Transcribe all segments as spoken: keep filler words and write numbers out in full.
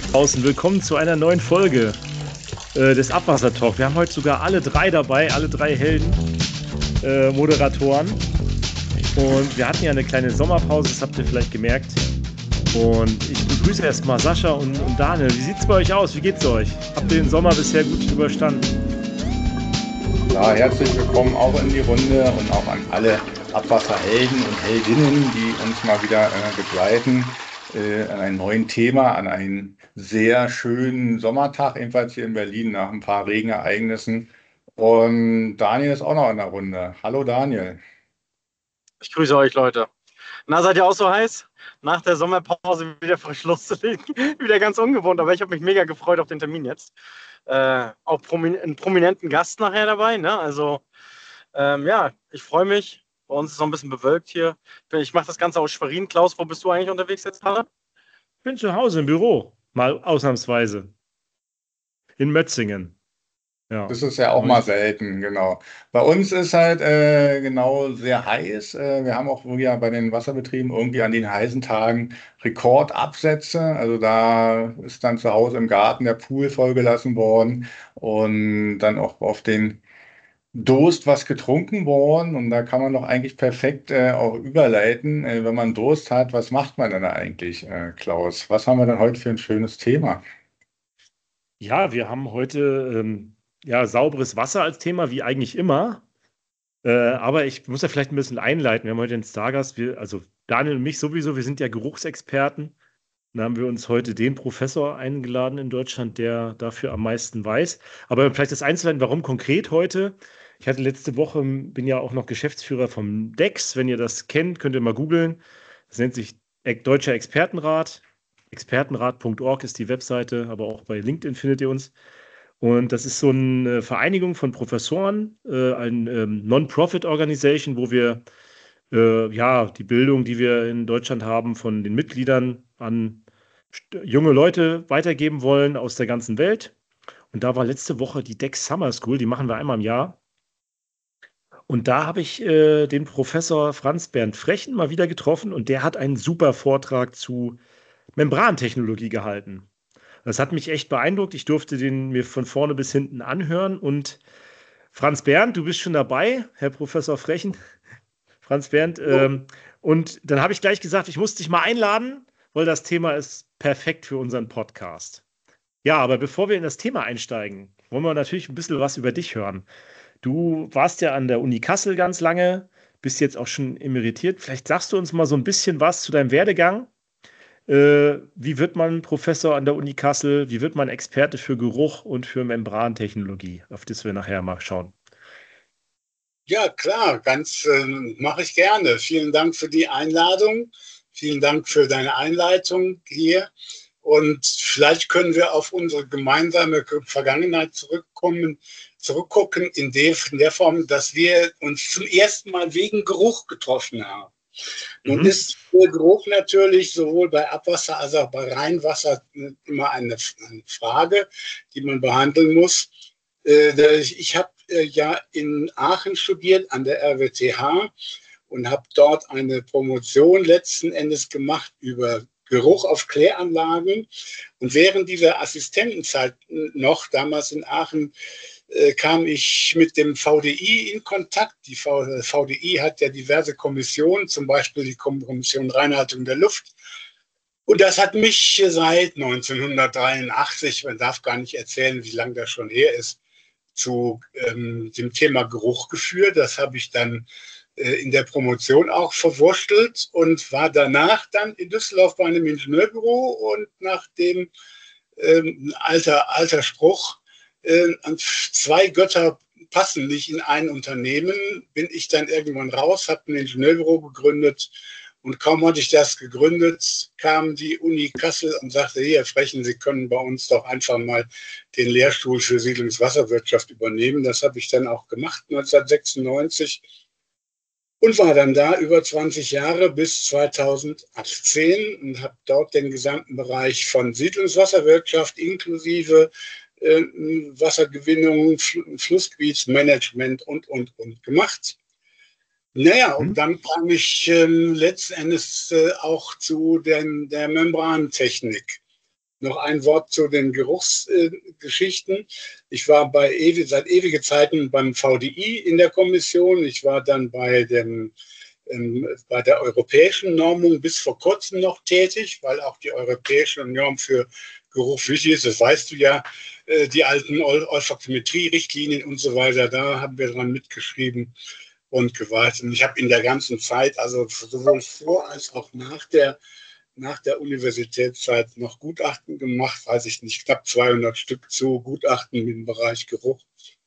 Draußen, willkommen zu einer neuen Folge äh, des Abwassertalk. Wir haben heute sogar alle drei dabei, alle drei Helden, äh, Moderatoren. Und wir hatten ja eine kleine Sommerpause, das habt ihr vielleicht gemerkt. Und ich begrüße erstmal Sascha und, und Daniel. Wie sieht es bei euch aus? Wie geht's euch? Habt ihr den Sommer bisher gut überstanden? Ja, herzlich willkommen auch in die Runde und auch an alle Abwasserhelden und Heldinnen, die uns mal wieder äh, begleiten äh, an einem neuen Thema, an einem sehr schönen Sommertag, ebenfalls hier in Berlin nach ein paar Regenereignissen. Und Daniel ist auch noch in der Runde. Hallo Daniel. Ich grüße euch, Leute. Na, seid ihr auch so heiß? Nach der Sommerpause wieder frisch loszulegen. Wieder ganz ungewohnt, aber ich habe mich mega gefreut auf den Termin jetzt. Äh, auch promin einen prominenten Gast nachher dabei. Ne? Also, ähm, ja, ich freue mich. Bei uns ist es noch ein bisschen bewölkt hier. Ich mache das Ganze aus Schwerin. Klaus, wo bist du eigentlich unterwegs jetzt gerade? Ich bin zu Hause im Büro, mal ausnahmsweise. In Mötzingen. Ja. Das ist ja auch mal selten, genau. Bei uns ist halt äh, genau sehr heiß. Äh, wir haben auch ja bei den Wasserbetrieben irgendwie an den heißen Tagen Rekordabsätze. Also da ist dann zu Hause im Garten der Pool vollgelassen worden und dann auch auf den Durst was getrunken worden. Und da kann man doch eigentlich perfekt äh, auch überleiten. Äh, wenn man Durst hat, was macht man denn da eigentlich, äh, Klaus? Was haben wir denn heute für ein schönes Thema? Ja, wir haben heute ähm, ja, sauberes Wasser als Thema, wie eigentlich immer. Äh, aber ich muss ja vielleicht ein bisschen einleiten. Wir haben heute den Stargast, wir, also Daniel und mich sowieso, wir sind ja Geruchsexperten. Dann haben wir uns heute den Professor eingeladen in Deutschland, der dafür am meisten weiß. Aber vielleicht das einzuleiten, warum konkret heute? Ich hatte letzte Woche, bin ja auch noch Geschäftsführer vom D E X. Wenn ihr das kennt, könnt ihr mal googeln. Das nennt sich Deutscher Expertenrat. expertenrat punkt org ist die Webseite, aber auch bei LinkedIn findet ihr uns. Und das ist so eine Vereinigung von Professoren, äh, ein ähm, Non-Profit-Organisation, wo wir äh, ja die Bildung, die wir in Deutschland haben, von den Mitgliedern an st- junge Leute weitergeben wollen aus der ganzen Welt. Und da war letzte Woche die D E X Summer School, die machen wir einmal im Jahr. Und da habe ich äh, den Professor Franz Bernd Frechen mal wieder getroffen und der hat einen super Vortrag zu Membrantechnologie gehalten. Das hat mich echt beeindruckt. Ich durfte den mir von vorne bis hinten anhören. Und Franz Bernd, du bist schon dabei, Herr Professor Frechen. Franz Bernd. Ähm, und dann habe ich gleich gesagt, ich muss dich mal einladen, weil das Thema ist perfekt für unseren Podcast. Ja, aber bevor wir in das Thema einsteigen, wollen wir natürlich ein bisschen was über dich hören. Du warst ja an der Uni Kassel ganz lange, bist jetzt auch schon emeritiert. Vielleicht sagst du uns mal so ein bisschen was zu deinem Werdegang. Äh, wie wird man Professor an der Uni Kassel? Wie wird man Experte für Geruch und für Membrantechnologie? Auf das wir nachher mal schauen. Ja, klar, ganz äh, mache ich gerne. Vielen Dank für die Einladung. Vielen Dank für deine Einleitung hier. Und vielleicht können wir auf unsere gemeinsame Vergangenheit zurückkommen, zurückgucken in der, in der Form, dass wir uns zum ersten Mal wegen Geruch getroffen haben. Nun Mhm. ist der Geruch natürlich sowohl bei Abwasser als auch bei Rheinwasser immer eine, eine Frage, die man behandeln muss. Äh, ich habe äh, ja in Aachen studiert, an der R W T H, und habe dort eine Promotion letzten Endes gemacht über Geruch auf Kläranlagen. Und während dieser Assistentenzeit noch, damals in Aachen, äh, kam ich mit dem V D I in Kontakt. Die v VDI hat ja diverse Kommissionen, zum Beispiel die Kommission Reinhaltung der Luft. Und das hat mich seit neunzehnhundertdreiundachtzig, man darf gar nicht erzählen, wie lange das schon her ist, zu ähm, dem Thema Geruch geführt. Das habe ich dann äh, in der Promotion auch verwurstelt und war danach dann in Düsseldorf bei einem Ingenieurbüro. Und nach dem ähm, alter, alter Spruch, äh, zwei Götter passen nicht in ein Unternehmen, bin ich dann irgendwann raus, habe ein Ingenieurbüro gegründet. Und kaum hatte ich das gegründet, kam die Uni Kassel und sagte, hier, Frechen, Sie können bei uns doch einfach mal den Lehrstuhl für Siedlungswasserwirtschaft übernehmen. Das habe ich dann auch gemacht, neunzehnhundertsechsundneunzig, und war dann da über zwanzig Jahre bis zweitausendachtzehn und habe dort den gesamten Bereich von Siedlungswasserwirtschaft inklusive äh, Wassergewinnung, Fl Flussgebietsmanagement und, und, und gemacht. Naja, und Mhm. dann kam ich ähm, letzten Endes äh, auch zu den, der Membrantechnik. Noch ein Wort zu den Geruchsgeschichten. Äh, ich war bei ewig, seit ewigen Zeiten beim V D I in der Kommission. Ich war dann bei, dem, ähm, bei der europäischen Normung bis vor kurzem noch tätig, weil auch die europäische Norm für Geruch wichtig ist. Das weißt du ja, äh, die alten Ol Olfaktometrie-Richtlinien und so weiter, da haben wir dran mitgeschrieben und gewartet. Und ich habe in der ganzen Zeit, also sowohl vor als auch nach der, nach der Universitätszeit noch Gutachten gemacht, weiß ich nicht, knapp zweihundert Stück zu Gutachten im Bereich Geruch.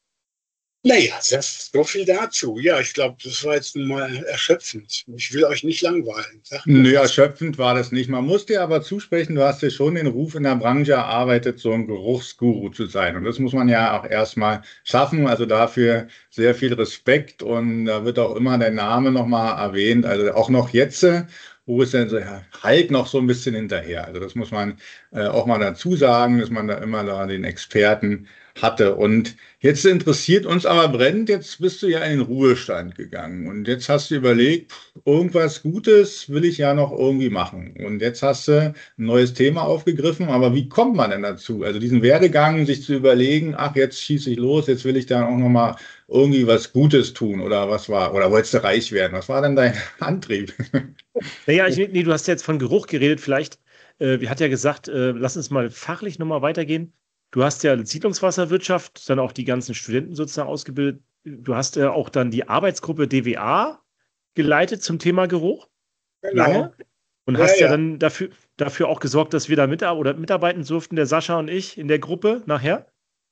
Naja, das, so viel dazu. Ja, ich glaube, das war jetzt mal erschöpfend. Ich will euch nicht langweilen. Sagt mir Nö, was. erschöpfend war das nicht. Man muss dir aber zusprechen, du hast ja schon den Ruf in der Branche erarbeitet, so ein Geruchsguru zu sein. Und das muss man ja auch erstmal schaffen. Also dafür sehr viel Respekt. Und da wird auch immer dein Name nochmal erwähnt. Also auch noch jetzt, äh, wo es dann so, ja, halt noch so ein bisschen hinterher. Also das muss man äh, auch mal dazu sagen, dass man da immer da den Experten hatte. Und jetzt interessiert uns aber brennend, jetzt bist du ja in den Ruhestand gegangen und jetzt hast du überlegt, irgendwas Gutes will ich ja noch irgendwie machen. Und jetzt hast du ein neues Thema aufgegriffen, aber wie kommt man denn dazu? Also diesen Werdegang, sich zu überlegen, ach, jetzt schieße ich los, jetzt will ich dann auch nochmal irgendwie was Gutes tun oder was war, oder wolltest du reich werden? Was war denn dein Antrieb? Naja, ich, nee, du hast jetzt von Geruch geredet, vielleicht, äh, wir hat ja gesagt, äh, lass uns mal fachlich nochmal weitergehen. Du hast ja Siedlungswasserwirtschaft, dann auch die ganzen Studenten sozusagen ausgebildet. Du hast ja auch dann die Arbeitsgruppe D W A geleitet zum Thema Geruch, Genau. lange. Und Ja, hast ja, ja. dann dafür, dafür auch gesorgt, dass wir da mit, oder mitarbeiten durften, der Sascha und ich in der Gruppe nachher.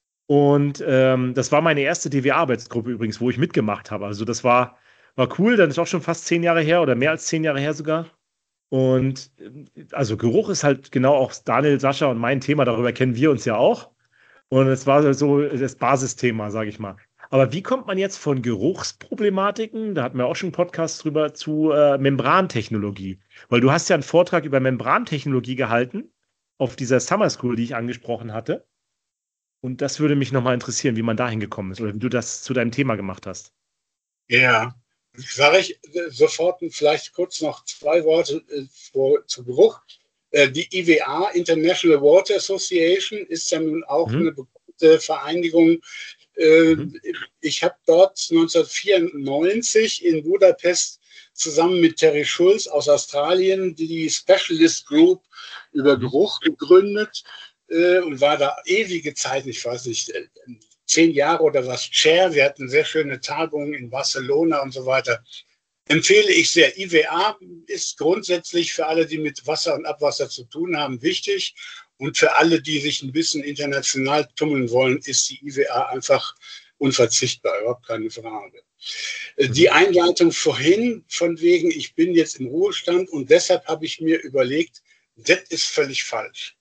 Und ähm, das war meine erste D W A-Arbeitsgruppe übrigens, wo ich mitgemacht habe. Also das war, war cool, dann ist auch schon fast zehn Jahre her oder mehr als zehn Jahre her sogar. Und äh, also Geruch ist halt genau auch Daniel, Sascha und mein Thema, darüber kennen wir uns ja auch. Und es war so das Basisthema, sage ich mal. Aber wie kommt man jetzt von Geruchsproblematiken, da hatten wir auch schon einen Podcast drüber, zu äh, Membrantechnologie? Weil du hast ja einen Vortrag über Membrantechnologie gehalten auf dieser Summer School, die ich angesprochen hatte. Und das würde mich nochmal interessieren, wie man dahin gekommen ist oder wie du das zu deinem Thema gemacht hast. Ja, sage ich äh, sofort vielleicht kurz noch zwei Worte äh, vor, zu Geruch. Äh, die I W A, International Water Association, ist ja nun auch Mhm. eine bekannte Vereinigung. Äh, Mhm. Ich habe dort neunzehnhundertvierundneunzig in Budapest zusammen mit Terry Schulz aus Australien die Specialist Group über Mhm. Geruch gegründet äh, und war da ewige Zeit, ich weiß nicht, äh, zehn Jahre oder was, Chair. Wir hatten sehr schöne Tagungen in Barcelona und so weiter. Empfehle ich sehr. I W A ist grundsätzlich für alle, die mit Wasser und Abwasser zu tun haben, wichtig. Und für alle, die sich ein bisschen international tummeln wollen, ist die I W A einfach unverzichtbar, überhaupt keine Frage. Die Mhm. Einleitung vorhin, von wegen, ich bin jetzt im Ruhestand und deshalb habe ich mir überlegt, das ist völlig falsch.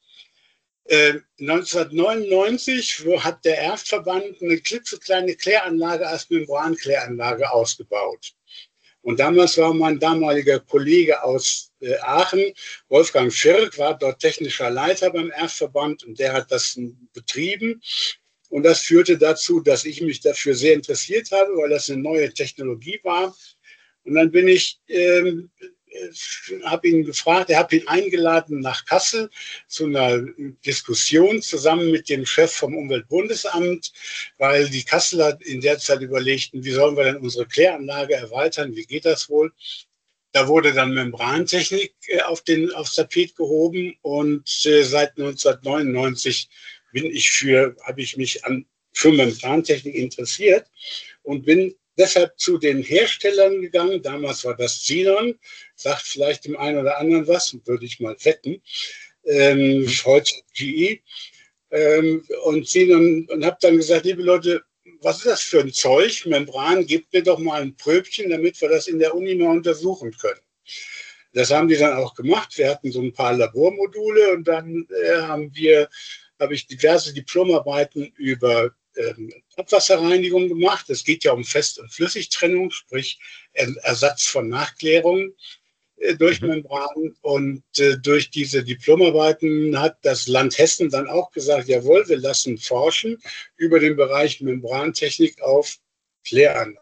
Äh, neunzehnhundertneunundneunzig hat der Erftverband eine klitzekleine Kläranlage als Membrankläranlage ausgebaut. Und damals war mein damaliger Kollege aus äh, Aachen, Wolfgang Schirk, war dort technischer Leiter beim Erftverband und der hat das betrieben. Und das führte dazu, dass ich mich dafür sehr interessiert habe, weil das eine neue Technologie war. Und dann bin ich, ähm, habe ihn gefragt, er hat ihn eingeladen nach Kassel zu einer Diskussion zusammen mit dem Chef vom Umweltbundesamt, weil die Kasseler in der Zeit überlegten, wie sollen wir denn unsere Kläranlage erweitern, wie geht das wohl? Da wurde dann Membrantechnik äh, auf den, aufs Tapet gehoben und äh, seit neunzehnhundertneunundneunzig bin ich für, habe ich mich an, für Membrantechnik interessiert und bin deshalb zu den Herstellern gegangen. Damals war das Xenon, sagt vielleicht dem einen oder anderen was, würde ich mal wetten. Ähm, Mhm. heute G E. Ähm, und Xenon, und habe dann gesagt, liebe Leute, was ist das für ein Zeug? Membran, gebt mir doch mal ein Pröbchen, damit wir das in der Uni mal untersuchen können. Das haben die dann auch gemacht. Wir hatten so ein paar Labormodule und dann äh, haben wir, habe ich diverse Diplomarbeiten über ähm, Abwasserreinigung gemacht. Es geht ja um Fest- und Flüssigtrennung, sprich er Ersatz von Nachklärung äh, durch Mhm. Membranen. Und äh, durch diese Diplomarbeiten hat das Land Hessen dann auch gesagt, jawohl, wir lassen forschen über den Bereich Membrantechnik auf Kläranlagen.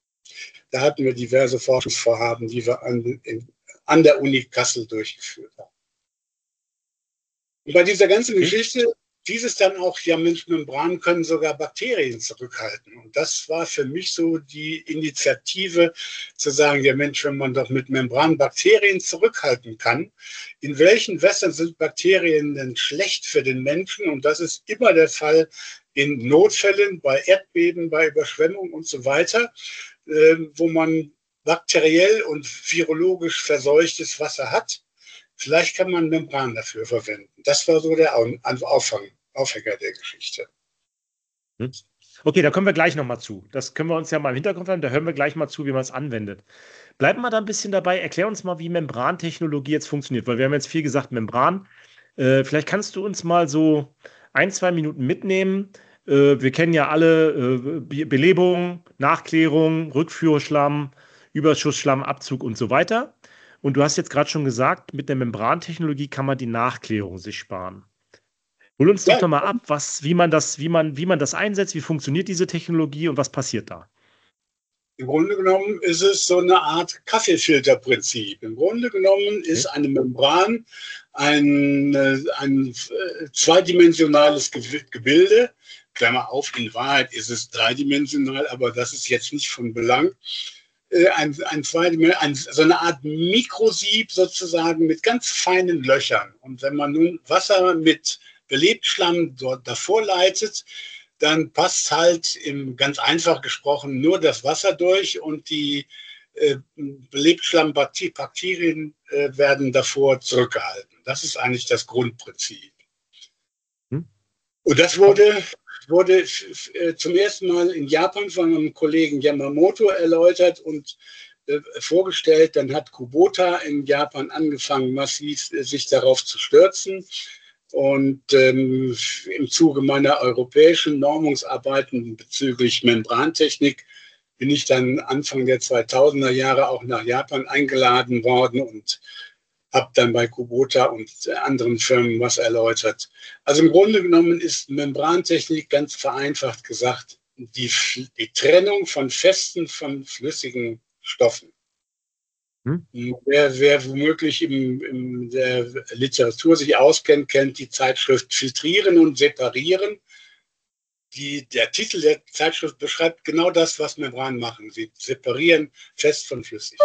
Da hatten wir diverse Forschungsvorhaben, die wir an, in, an der Uni Kassel durchgeführt haben. Und bei dieser ganzen Okay. Geschichte, dieses dann auch, ja, Mensch, Membranen können sogar Bakterien zurückhalten. Und das war für mich so die Initiative zu sagen, ja Mensch, wenn man doch mit Membranen Bakterien zurückhalten kann, in welchen Wässern sind Bakterien denn schlecht für den Menschen? Und das ist immer der Fall in Notfällen, bei Erdbeben, bei Überschwemmungen und so weiter, äh, wo man bakteriell und virologisch verseuchtes Wasser hat. Vielleicht kann man Membran dafür verwenden. Das war so der Au- Auffang, Aufhänger der Geschichte. Hm. Okay, da kommen wir gleich nochmal zu. Das können wir uns ja mal im Hintergrund haben. Da hören wir gleich mal zu, wie man es anwendet. Bleiben wir da ein bisschen dabei. Erklär uns mal, wie Membrantechnologie jetzt funktioniert, weil wir haben jetzt viel gesagt, Membran. Äh, vielleicht kannst du uns mal so ein, zwei Minuten mitnehmen. Äh, wir kennen ja alle äh, Be- Belebung, Nachklärung, Rückführschlamm, Überschussschlamm, Abzug und so weiter. Und du hast jetzt gerade schon gesagt, mit der Membrantechnologie kann man die Nachklärung sich sparen. Hol uns doch Ja, doch mal ab, was, wie man das, wie man, wie man das einsetzt, wie funktioniert diese Technologie und was passiert da? im Grunde genommen ist es so eine Art Kaffeefilterprinzip. Im Grunde genommen ist Okay. eine Membran ein, äh, ein äh, zweidimensionales Ge- Gebilde. Klammer auf, in Wahrheit ist es dreidimensional, aber das ist jetzt nicht von Belang. Äh, Ein, ein, zweidim- ein, so eine Art Mikrosieb sozusagen mit ganz feinen Löchern. Und wenn man nun Wasser mit Belebtschlamm dort davor leitet, dann passt halt im, ganz einfach gesprochen nur das Wasser durch und die äh, Belebtschlammbakterien äh, werden davor zurückgehalten. Das ist eigentlich das Grundprinzip. Hm? Und das wurde, wurde f- äh, zum ersten Mal in Japan von einem Kollegen Yamamoto erläutert und äh, vorgestellt. Dann hat Kubota in Japan angefangen, massiv äh, sich darauf zu stürzen. Und ähm, im Zuge meiner europäischen Normungsarbeiten bezüglich Membrantechnik bin ich dann Anfang der zweitausender Jahre auch nach Japan eingeladen worden und habe dann bei Kubota und anderen Firmen was erläutert. Also im Grunde genommen ist Membrantechnik ganz vereinfacht gesagt die, die Trennung von festen von flüssigen Stoffen. Hm? Wer, wer womöglich in, in der Literatur sich auskennt, kennt die Zeitschrift Filtrieren und Separieren. Die, der Titel der Zeitschrift beschreibt genau das, was Membranen machen. Sie separieren fest von flüssig.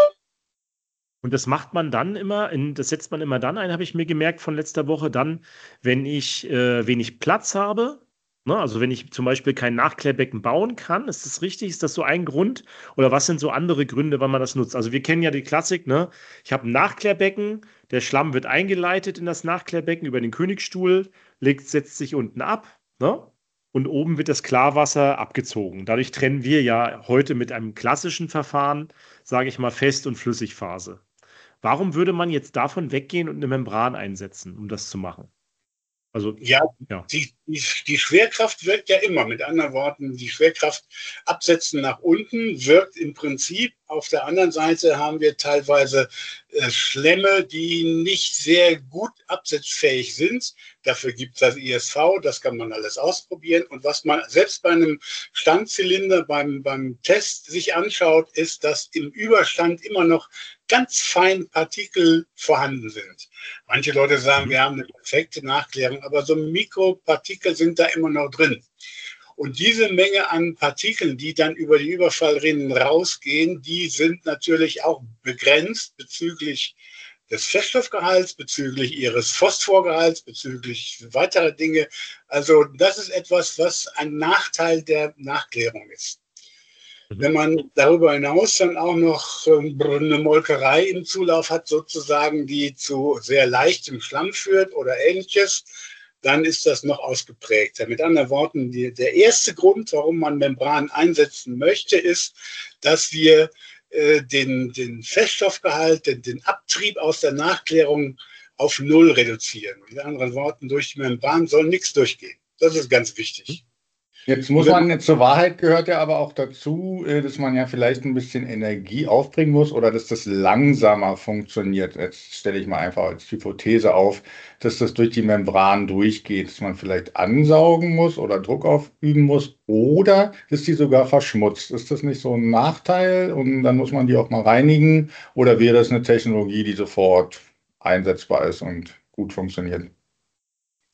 Und das macht man dann immer, in, das setzt man immer dann ein, habe ich mir gemerkt von letzter Woche, dann, wenn ich äh, wenig Platz habe. Ne? Also wenn ich zum Beispiel kein Nachklärbecken bauen kann, ist das richtig? Ist das so ein Grund? Oder was sind so andere Gründe, wann man das nutzt? Also wir kennen ja die Klassik, ne? Ich habe ein Nachklärbecken, der Schlamm wird eingeleitet in das Nachklärbecken über den Königsstuhl, legt, setzt sich unten ab, ne? Und oben wird das Klarwasser abgezogen. Dadurch trennen wir ja heute mit einem klassischen Verfahren, sage ich mal, Fest- und Flüssigphase. Warum würde man jetzt davon weggehen und eine Membran einsetzen, um das zu machen? Also, Ja, ja. die, die, die Schwerkraft wirkt ja immer. Mit anderen Worten, die Schwerkraft absetzen nach unten wirkt im Prinzip. Auf der anderen Seite haben wir teilweise äh, Schlemme, die nicht sehr gut absetzfähig sind. Dafür gibt es das I S V, das kann man alles ausprobieren. Und was man selbst bei einem Standzylinder beim, beim Test sich anschaut, ist, dass im Überstand immer noch ganz fein Partikel vorhanden sind. Manche Leute sagen, Mhm. wir haben eine perfekte Nachklärung, aber so Mikropartikel sind da immer noch drin. Und diese Menge an Partikeln, die dann über die Überfallrinnen rausgehen, die sind natürlich auch begrenzt bezüglich des Feststoffgehalts, bezüglich ihres Phosphorgehalts, bezüglich weiterer Dinge. Also das ist etwas, was ein Nachteil der Nachklärung ist. Wenn man darüber hinaus dann auch noch eine Molkerei im Zulauf hat, sozusagen, die zu sehr leichtem Schlamm führt oder ähnliches, dann ist das noch ausgeprägter. Mit anderen Worten, die, der erste Grund, warum man Membran einsetzen möchte, ist, dass wir äh, den, den Feststoffgehalt, den, den Abtrieb aus der Nachklärung auf Null reduzieren. Mit anderen Worten, durch die Membran soll nichts durchgehen. Das ist ganz wichtig. Jetzt muss man, zur Wahrheit gehört ja aber auch dazu, äh, dass man ja vielleicht ein bisschen Energie aufbringen muss oder dass das langsamer funktioniert. Jetzt stelle ich mal einfach als Hypothese auf, dass das durch die Membran durchgeht, dass man vielleicht ansaugen muss oder Druck aufüben muss oder dass die sogar verschmutzt. Ist das nicht so ein Nachteil und dann muss man die auch mal reinigen oder wäre das eine Technologie, die sofort einsetzbar ist und gut funktioniert?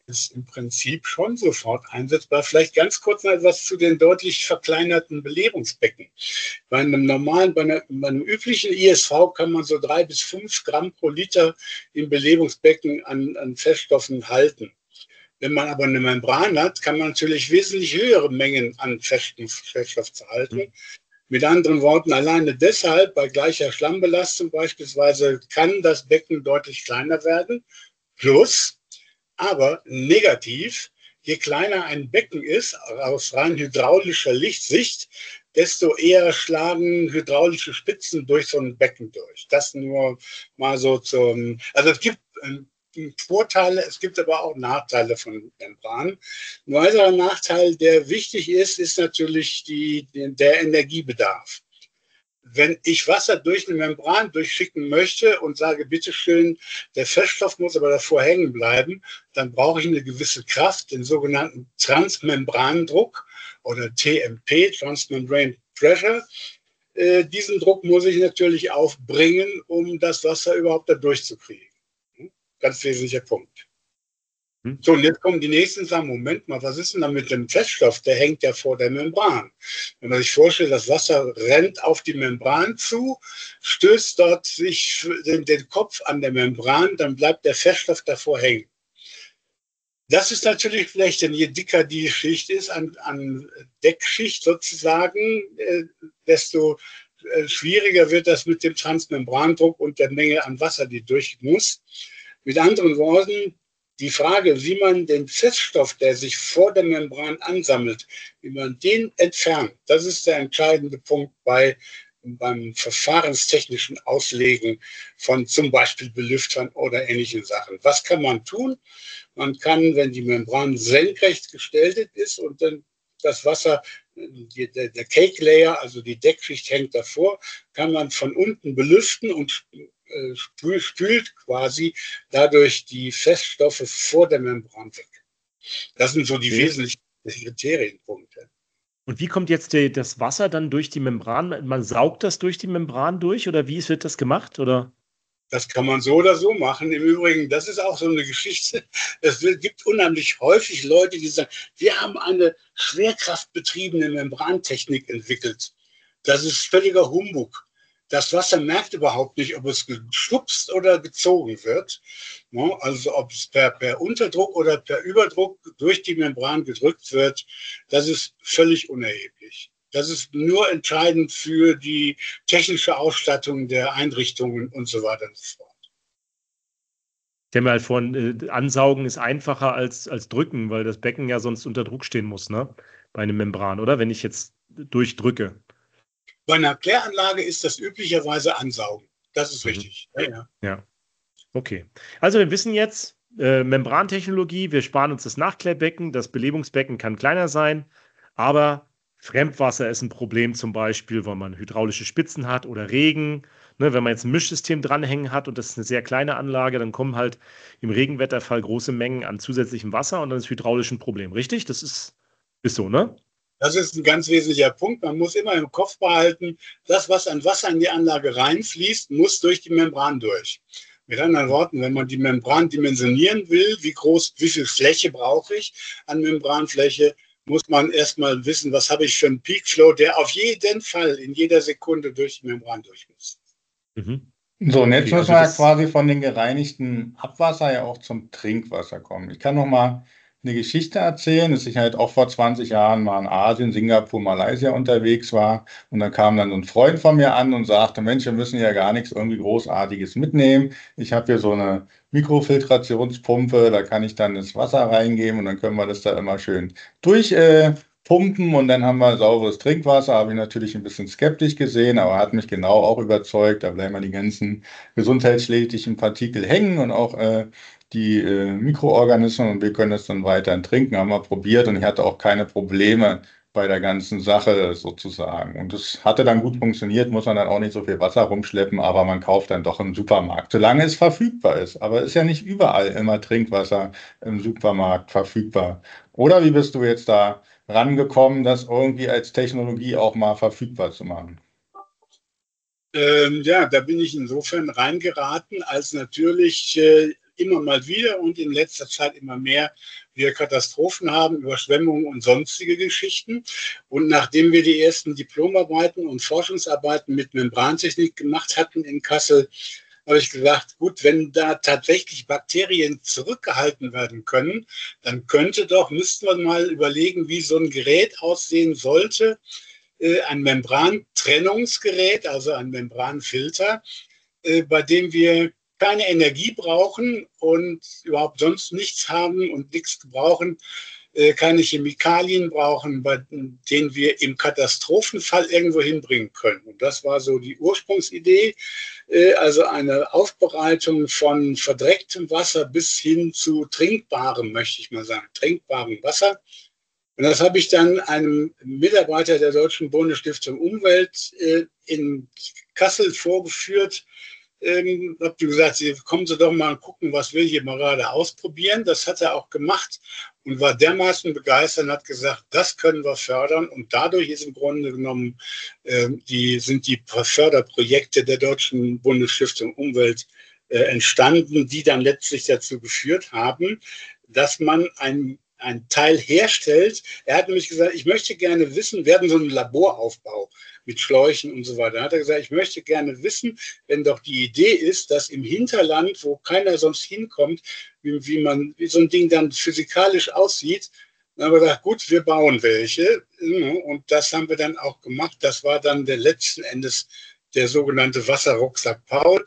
ist im Prinzip schon sofort einsetzbar. Vielleicht ganz kurz noch etwas zu den deutlich verkleinerten Belehrungsbecken. Bei einem normalen, bei, einer, bei einem üblichen I S V kann man so drei bis fünf Gramm pro Liter im Belebungsbecken an, an Feststoffen halten. Wenn man aber eine Membran hat, kann man natürlich wesentlich höhere Mengen an Feststoff halten. Mhm. Mit anderen Worten, alleine deshalb bei gleicher Schlammbelastung beispielsweise kann das Becken deutlich kleiner werden. Plus, aber negativ, je kleiner ein Becken ist, aus rein hydraulischer Sicht, desto eher schlagen hydraulische Spitzen durch so ein Becken durch. Das nur mal so zum, also es gibt Vorteile, es gibt aber auch Nachteile von Membranen. Ein weiterer Nachteil, der wichtig ist, ist natürlich die, der Energiebedarf. Wenn ich Wasser durch eine Membran durchschicken möchte und sage, bitteschön, der Feststoff muss aber davor hängen bleiben, dann brauche ich eine gewisse Kraft, den sogenannten Transmembrandruck oder T M P, Transmembrane Pressure. Äh, diesen Druck muss ich natürlich aufbringen, um das Wasser überhaupt da durchzukriegen. Ganz wesentlicher Punkt. Hm. So, und jetzt kommen die nächsten und sagen, Moment mal, was ist denn da mit dem Feststoff? Der hängt ja vor der Membran. Wenn man sich vorstellt, das Wasser rennt auf die Membran zu, stößt dort sich den, den Kopf an der Membran, dann bleibt der Feststoff davor hängen. Das ist natürlich schlecht, denn je dicker die Schicht ist, an, an Deckschicht sozusagen, äh, desto äh, schwieriger wird das mit dem Transmembrandruck und der Menge an Wasser, die durch muss. Mit anderen Worten, die Frage, wie man den Feststoff, der sich vor der Membran ansammelt, wie man den entfernt, das ist der entscheidende Punkt bei, beim verfahrenstechnischen Auslegen von zum Beispiel Belüftern oder ähnlichen Sachen. Was kann man tun? Man kann, wenn die Membran senkrecht gestellt ist und dann das Wasser, die, der, der Cake Layer, also die Deckschicht hängt davor, kann man von unten belüften und Spül, spült quasi dadurch die Feststoffe vor der Membran weg. Das sind so die okay. wesentlichen Kriterienpunkte. Und wie kommt jetzt die, das Wasser dann durch die Membran? Man saugt das durch die Membran durch oder wie wird das gemacht? Oder? Das kann man so oder so machen. Im Übrigen, das ist auch so eine Geschichte. Es gibt unheimlich häufig Leute, die sagen, wir haben eine schwerkraftbetriebene Membrantechnik entwickelt. Das ist völliger Humbug. Das Wasser merkt überhaupt nicht, ob es geschubst oder gezogen wird. Also ob es per, per Unterdruck oder per Überdruck durch die Membran gedrückt wird, das ist völlig unerheblich. Das ist nur entscheidend für die technische Ausstattung der Einrichtungen und so weiter und so fort. Ich habe mir halt vorhin, äh, ansaugen ist einfacher als, als drücken, weil das Becken ja sonst unter Druck stehen muss, ne? Bei einer Membran, oder? Wenn ich jetzt durchdrücke. Bei einer Kläranlage ist das üblicherweise Ansaugen. Das ist mhm. richtig. Ja, ja. ja, okay. Also wir wissen jetzt, äh, Membrantechnologie, wir sparen uns das Nachklärbecken, das Belebungsbecken kann kleiner sein, aber Fremdwasser ist ein Problem zum Beispiel, weil man hydraulische Spitzen hat oder Regen. Ne, wenn man jetzt ein Mischsystem dranhängen hat und das ist eine sehr kleine Anlage, dann kommen halt im Regenwetterfall große Mengen an zusätzlichem Wasser und dann ist hydraulisch ein Problem. Richtig? Das ist, ist so, ne? Das ist ein ganz wesentlicher Punkt. Man muss immer im Kopf behalten, das, was an Wasser in die Anlage reinfließt, muss durch die Membran durch. Mit anderen Worten, wenn man die Membran dimensionieren will, wie groß, wie viel Fläche brauche ich an Membranfläche, muss man erstmal wissen, was habe ich für einen Peak Flow, der auf jeden Fall in jeder Sekunde durch die Membran durch muss. Mhm. So, und jetzt okay, müssen wir ja quasi von den gereinigten Abwasser ja auch zum Trinkwasser kommen. Ich kann noch mal eine Geschichte erzählen, dass ich halt auch vor zwanzig Jahren mal in Asien, Singapur, Malaysia unterwegs war und dann kam dann so ein Freund von mir an und sagte, Mensch, wir müssen ja gar nichts irgendwie Großartiges mitnehmen. Ich habe hier so eine Mikrofiltrationspumpe, da kann ich dann das Wasser reingeben und dann können wir das da immer schön durchpumpen äh, und dann haben wir sauberes Trinkwasser. Habe ich natürlich ein bisschen skeptisch gesehen, aber hat mich genau auch überzeugt. Da bleiben ja die ganzen gesundheitsschädlichen Partikel hängen und auch äh, die äh, Mikroorganismen und wir können das dann weiterhin trinken. Haben wir probiert und ich hatte auch keine Probleme bei der ganzen Sache sozusagen. Und das hatte dann gut funktioniert, muss man dann auch nicht so viel Wasser rumschleppen, aber man kauft dann doch im Supermarkt, solange es verfügbar ist. Aber es ist ja nicht überall immer Trinkwasser im Supermarkt verfügbar. Oder wie bist du jetzt da rangekommen, das irgendwie als Technologie auch mal verfügbar zu machen? Ähm, ja, da bin ich insofern reingeraten, als natürlich äh, immer mal wieder und in letzter Zeit immer mehr wir Katastrophen haben, Überschwemmungen und sonstige Geschichten. Und nachdem wir die ersten Diplomarbeiten und Forschungsarbeiten mit Membrantechnik gemacht hatten in Kassel, habe ich gesagt, gut, wenn da tatsächlich Bakterien zurückgehalten werden können, dann könnte doch, müssten wir mal überlegen, wie so ein Gerät aussehen sollte, äh, ein Membrantrennungsgerät, also ein Membranfilter, äh, bei dem wir keine Energie brauchen und überhaupt sonst nichts haben und nichts brauchen, äh, keine Chemikalien brauchen, bei denen wir im Katastrophenfall irgendwo hinbringen können. Und das war so die Ursprungsidee, äh, also eine Aufbereitung von verdrecktem Wasser bis hin zu trinkbarem, möchte ich mal sagen, trinkbarem Wasser. Und das habe ich dann einem Mitarbeiter der Deutschen Bundesstiftung Umwelt äh, in Kassel vorgeführt. Ähm, habe gesagt, kommen Sie doch mal und gucken, was wir hier mal gerade ausprobieren. Das hat er auch gemacht und war dermaßen begeistert und hat gesagt, das können wir fördern. Und dadurch ist im Grunde genommen, äh, die, sind die Förderprojekte der Deutschen Bundesstiftung Umwelt äh, entstanden, die dann letztlich dazu geführt haben, dass man ein ein Teil herstellt. Er hat nämlich gesagt, ich möchte gerne wissen, wir hatten so einen Laboraufbau mit Schläuchen und so weiter. Da hat er gesagt, ich möchte gerne wissen, wenn doch die Idee ist, dass im Hinterland, wo keiner sonst hinkommt, wie, wie man, wie so ein Ding dann physikalisch aussieht, dann haben wir gesagt, gut, wir bauen welche. Und das haben wir dann auch gemacht. Das war dann der letzten Endes der sogenannte Wasserrucksack Paul,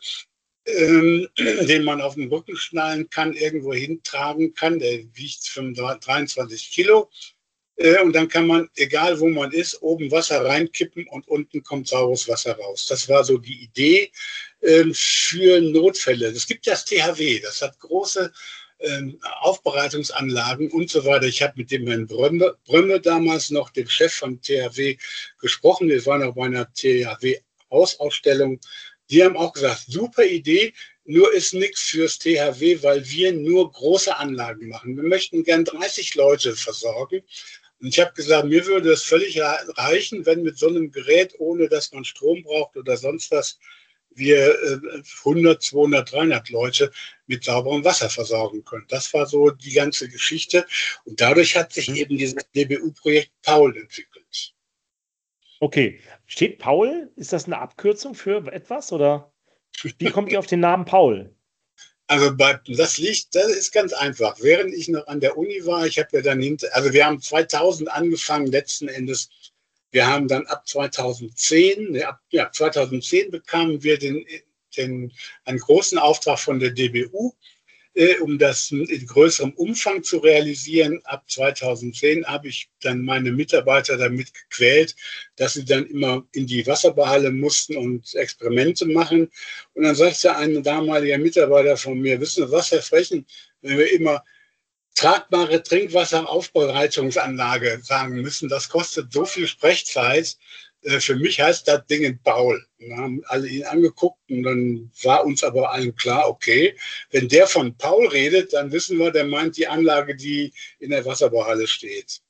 ähm, den man auf den Rücken schnallen kann, irgendwo hintragen kann. Der wiegt dreiundzwanzig Kilo. Äh, und dann kann man, egal wo man ist, oben Wasser reinkippen und unten kommt saures Wasser raus. Das war so die Idee äh, für Notfälle. Es gibt das T H W, das hat große äh, Aufbereitungsanlagen und so weiter. Ich habe mit dem Herrn Brömme, Brömme damals noch, dem Chef von T H W, gesprochen. Wir waren auch bei einer T H W-Hausausstellung. Die haben auch gesagt, super Idee, nur ist nichts fürs T H W, weil wir nur große Anlagen machen. Wir möchten gern dreißig Leute versorgen. Und ich habe gesagt, mir würde es völlig reichen, wenn mit so einem Gerät, ohne dass man Strom braucht oder sonst was, wir hundert, zweihundert, dreihundert Leute mit sauberem Wasser versorgen können. Das war so die ganze Geschichte. Und dadurch hat sich eben dieses D B U-Projekt Paul entwickelt. Okay. Steht Paul? Ist das eine Abkürzung für etwas? Oder wie kommt ihr auf den Namen Paul? Also bei, das liegt, das ist ganz einfach. Während ich noch an der Uni war, ich habe ja dann hinter, also wir haben zweitausend angefangen, letzten Endes. Wir haben dann ab zweitausendzehn, ne, ab ja, zweitausendzehn bekamen wir den, den, einen großen Auftrag von der D B U, äh, um das in größerem Umfang zu realisieren. Ab zweitausendzehn habe ich dann meine Mitarbeiter damit gequält, dass sie dann immer in die Wasserbehalle mussten und Experimente machen. Und dann sagte ein damaliger Mitarbeiter von mir, wissen Sie was, Herr Frechen, wenn wir immer tragbare Trinkwasseraufbereitungsanlage sagen müssen, das kostet so viel Sprechzeit. Für mich heißt das Ding Paul. Wir haben alle ihn angeguckt und dann war uns aber allen klar, okay, wenn der von Paul redet, dann wissen wir, der meint die Anlage, die in der Wasserbehalle steht.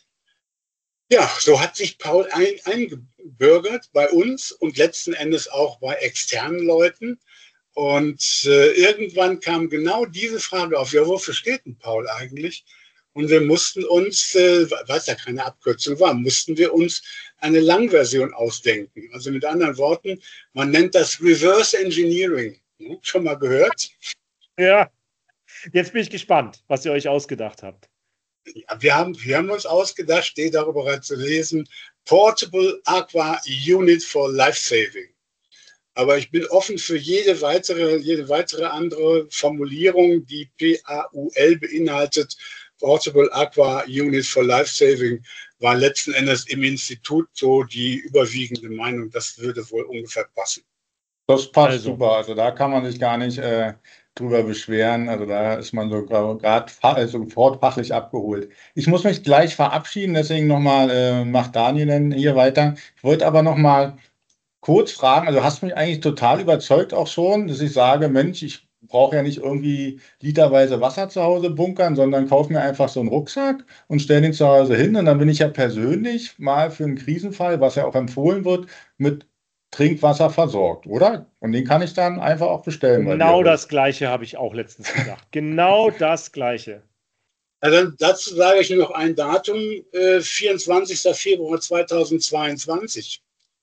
Ja, so hat sich Paul ein, eingebürgert bei uns und letzten Endes auch bei externen Leuten. Und äh, irgendwann kam genau diese Frage auf, ja, wofür steht denn Paul eigentlich? Und wir mussten uns, äh, weil es ja keine Abkürzung war, mussten wir uns eine Langversion ausdenken. Also mit anderen Worten, man nennt das Reverse Engineering. Hm, schon mal gehört? Ja, jetzt bin ich gespannt, was ihr euch ausgedacht habt. Ja, wir haben, wir haben uns ausgedacht, steht darüber zu lesen, Portable Aqua Unit for Life Saving. Aber ich bin offen für jede weitere, jede weitere andere Formulierung, die P A U L beinhaltet. Portable Aqua Unit for Life Saving war letzten Endes im Institut so die überwiegende Meinung, das würde wohl ungefähr passen. Das passt Also. super. Also da kann man sich gar nicht äh, drüber beschweren. Also da ist man so gerade also sofort fachlich abgeholt. Ich muss mich gleich verabschieden, deswegen nochmal äh, macht Daniel dann hier weiter. Ich wollte aber nochmal kurz fragen, also hast mich eigentlich total überzeugt auch schon, dass ich sage, Mensch, ich brauche ja nicht irgendwie literweise Wasser zu Hause bunkern, sondern kaufe mir einfach so einen Rucksack und stelle den zu Hause hin und dann bin ich ja persönlich mal für einen Krisenfall, was ja auch empfohlen wird, mit Trinkwasser versorgt, oder? Und den kann ich dann einfach auch bestellen. bei Genau dir. das Gleiche habe ich auch letztens gedacht. Genau das Gleiche. Also dazu sage ich nur noch ein Datum, äh, vierundzwanzigster Februar zweitausendzweiundzwanzig.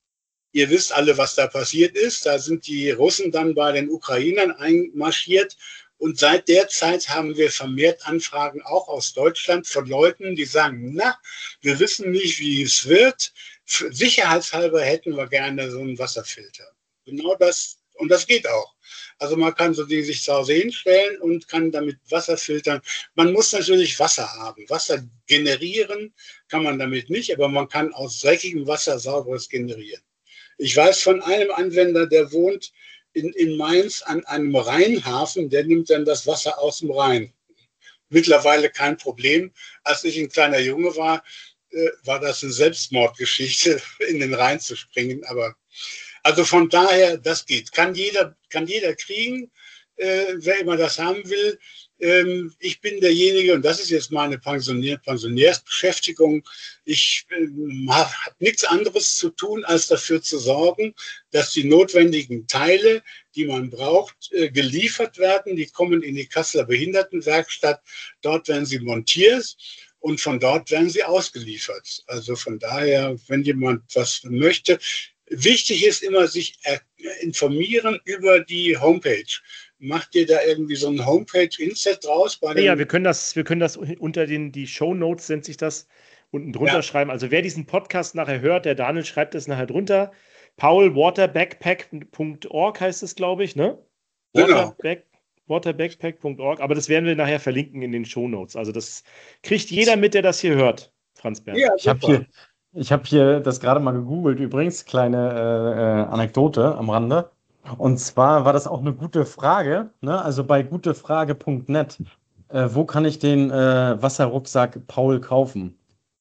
Ihr wisst alle, was da passiert ist. Da sind die Russen dann bei den Ukrainern einmarschiert. Und seit der Zeit haben wir vermehrt Anfragen auch aus Deutschland von Leuten, die sagen, na, wir wissen nicht, wie es wird. Sicherheitshalber hätten wir gerne so einen Wasserfilter. Genau das, und das geht auch. Also man kann so die sich zu Hause hinstellen und kann damit Wasser filtern. Man muss natürlich Wasser haben. Wasser generieren kann man damit nicht, aber man kann aus dreckigem Wasser sauberes generieren. Ich weiß von einem Anwender, der wohnt in, in Mainz an einem Rheinhafen, der nimmt dann das Wasser aus dem Rhein. Mittlerweile kein Problem. Als ich ein kleiner Junge war, äh, war das eine Selbstmordgeschichte, in den Rhein zu springen. Aber also von daher, das geht. Kann jeder, kann jeder kriegen, äh, wer immer das haben will. Ähm, ich bin derjenige, und das ist jetzt meine Pensionär, Pensionärsbeschäftigung, ich äh, habe nichts anderes zu tun, als dafür zu sorgen, dass die notwendigen Teile, die man braucht, äh, geliefert werden. Die kommen in die Kasseler Behindertenwerkstatt. Dort werden sie montiert. Und von dort werden sie ausgeliefert. Also von daher, wenn jemand was möchte, wichtig ist immer, sich informieren über die Homepage. Macht ihr da irgendwie so ein Homepage-Inset draus? Bei Ja, wir können das, wir können das unter den die Shownotes, nennt sich das, unten drunter ja. schreiben. Also wer diesen Podcast nachher hört, der Daniel schreibt es nachher drunter. paul waterbackpack punkt org heißt es, glaube ich, ne? Genau. Waterback, waterbackpack punkt org. Aber das werden wir nachher verlinken in den Shownotes. Also das kriegt jeder mit, der das hier hört, Franz Bernd. Ja, ich habe hier, ich hab hier das gerade mal gegoogelt, übrigens, kleine äh, Anekdote am Rande. Und zwar war das auch eine gute Frage, ne? Also bei gutefrage punkt net, äh, wo kann ich den äh, Wasserrucksack Paul kaufen?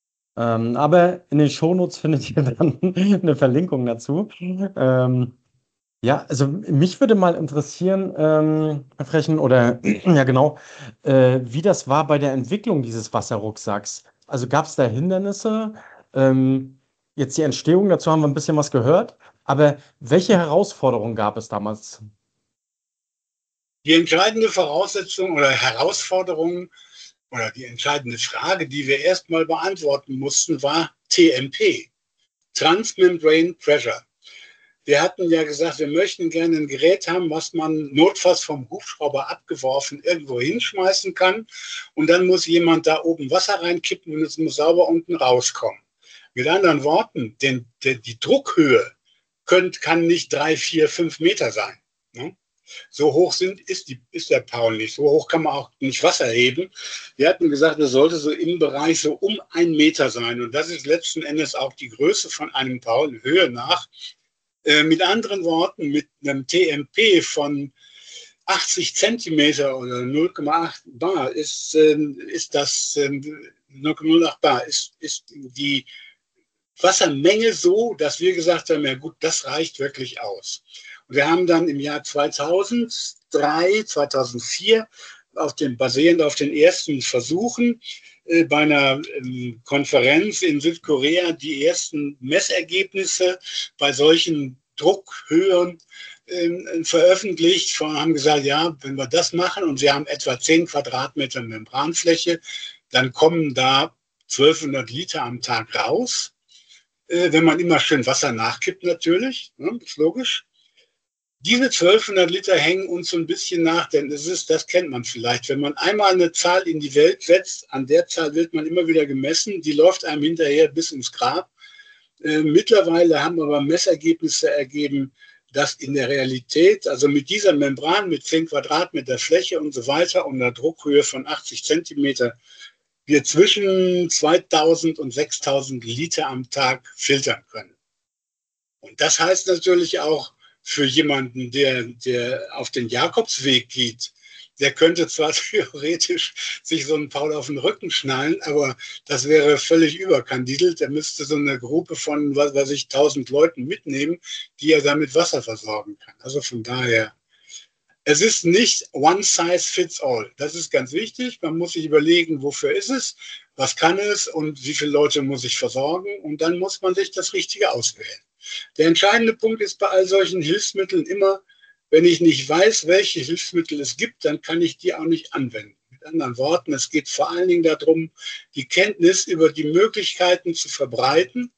Ähm, aber in den Shownotes findet ihr dann eine Verlinkung dazu. Ähm, ja, also mich würde mal interessieren, ähm, Frechen, oder ja genau, äh, wie das war bei der Entwicklung dieses Wasserrucksacks. Also gab es da Hindernisse? Ähm, jetzt die Entstehung, dazu haben wir ein bisschen was gehört. Aber welche Herausforderungen gab es damals? Die entscheidende Voraussetzung oder Herausforderung oder die entscheidende Frage, die wir erstmal beantworten mussten, war T M P, Transmembrane Pressure. Wir hatten ja gesagt, wir möchten gerne ein Gerät haben, was man notfalls vom Hubschrauber abgeworfen irgendwo hinschmeißen kann. Und dann muss jemand da oben Wasser reinkippen und es muss sauber unten rauskommen. Mit anderen Worten, den, den, die Druckhöhe könnt, kann nicht drei, vier, fünf Meter sein. Ne? So hoch sind, ist, die, ist der Paul nicht. So hoch kann man auch nicht Wasser heben. Wir hatten gesagt, es sollte so im Bereich so um einen Meter sein. Und das ist letzten Endes auch die Größe von einem Paul, Höhe nach. Äh, mit anderen Worten, mit einem T M P von achtzig Zentimeter oder null Komma acht bar ist, äh, ist das äh, null Komma null acht bar, ist, ist die Wassermenge so, dass wir gesagt haben, ja gut, das reicht wirklich aus. Und wir haben dann im Jahr zweitausenddrei, zweitausendvier, auf den, basierend auf den ersten Versuchen, äh, bei einer ähm, Konferenz in Südkorea die ersten Messergebnisse bei solchen Druckhöhen äh, veröffentlicht. Wir haben gesagt, ja, wenn wir das machen und wir haben etwa zehn Quadratmeter Membranfläche, dann kommen da zwölfhundert Liter am Tag raus. Wenn man immer schön Wasser nachkippt natürlich, ne, ist logisch. Diese zwölfhundert Liter hängen uns so ein bisschen nach, denn das ist, das kennt man vielleicht. Wenn man einmal eine Zahl in die Welt setzt, an der Zahl wird man immer wieder gemessen, die läuft einem hinterher bis ins Grab. Äh, mittlerweile haben aber Messergebnisse ergeben, dass in der Realität, also mit dieser Membran, mit zehn Quadratmeter Fläche und so weiter und einer Druckhöhe von achtzig Zentimeter, wir zwischen zweitausend und sechstausend Liter am Tag filtern können. Und das heißt natürlich auch für jemanden, der, der auf den Jakobsweg geht, der könnte zwar theoretisch sich so einen Paul auf den Rücken schnallen, aber das wäre völlig überkandidelt. Er müsste so eine Gruppe von, was weiß ich, tausend Leuten mitnehmen, die er damit Wasser versorgen kann. Also von daher, es ist nicht one size fits all. Das ist ganz wichtig. Man muss sich überlegen, wofür ist es, was kann es und wie viele Leute muss ich versorgen. Und dann muss man sich das Richtige auswählen. Der entscheidende Punkt ist bei all solchen Hilfsmitteln immer, wenn ich nicht weiß, welche Hilfsmittel es gibt, dann kann ich die auch nicht anwenden. Mit anderen Worten, es geht vor allen Dingen darum, die Kenntnis über die Möglichkeiten zu verbreiten.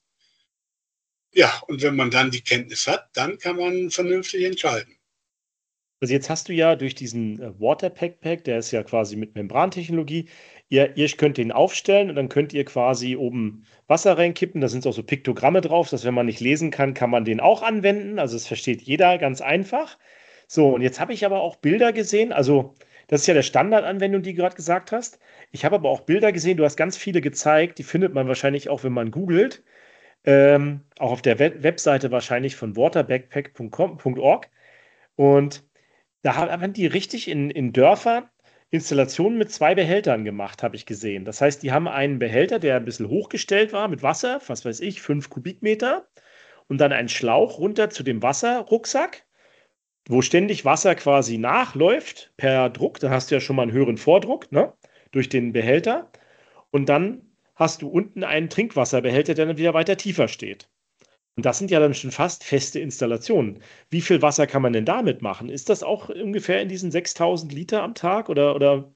Ja, und wenn man dann die Kenntnis hat, dann kann man vernünftig entscheiden. Also jetzt hast du ja durch diesen äh, Water Backpack, der ist ja quasi mit Membrantechnologie, ihr, ihr könnt den aufstellen und dann könnt ihr quasi oben Wasser reinkippen. Da sind auch so Piktogramme drauf, dass wenn man nicht lesen kann, kann man den auch anwenden. Also das versteht jeder ganz einfach. So, und jetzt habe ich aber auch Bilder gesehen. Also das ist ja der Standardanwendung, die du gerade gesagt hast. Ich habe aber auch Bilder gesehen, du hast ganz viele gezeigt, die findet man wahrscheinlich auch, wenn man googelt. Ähm, auch auf der Web Webseite wahrscheinlich von waterbackpack punkt org. Und da haben die richtig in, in Dörfern Installationen mit zwei Behältern gemacht, habe ich gesehen. Das heißt, die haben einen Behälter, der ein bisschen hochgestellt war mit Wasser, was weiß ich, fünf Kubikmeter, und dann einen Schlauch runter zu dem Wasserrucksack, wo ständig Wasser quasi nachläuft per Druck. Da hast du ja schon mal einen höheren Vordruck, ne? Durch den Behälter. Und dann hast du unten einen Trinkwasserbehälter, der dann wieder weiter tiefer steht. Und das sind ja dann schon fast feste Installationen. Wie viel Wasser kann man denn damit machen? Ist das auch ungefähr in diesen sechstausend Liter am Tag oder, oder?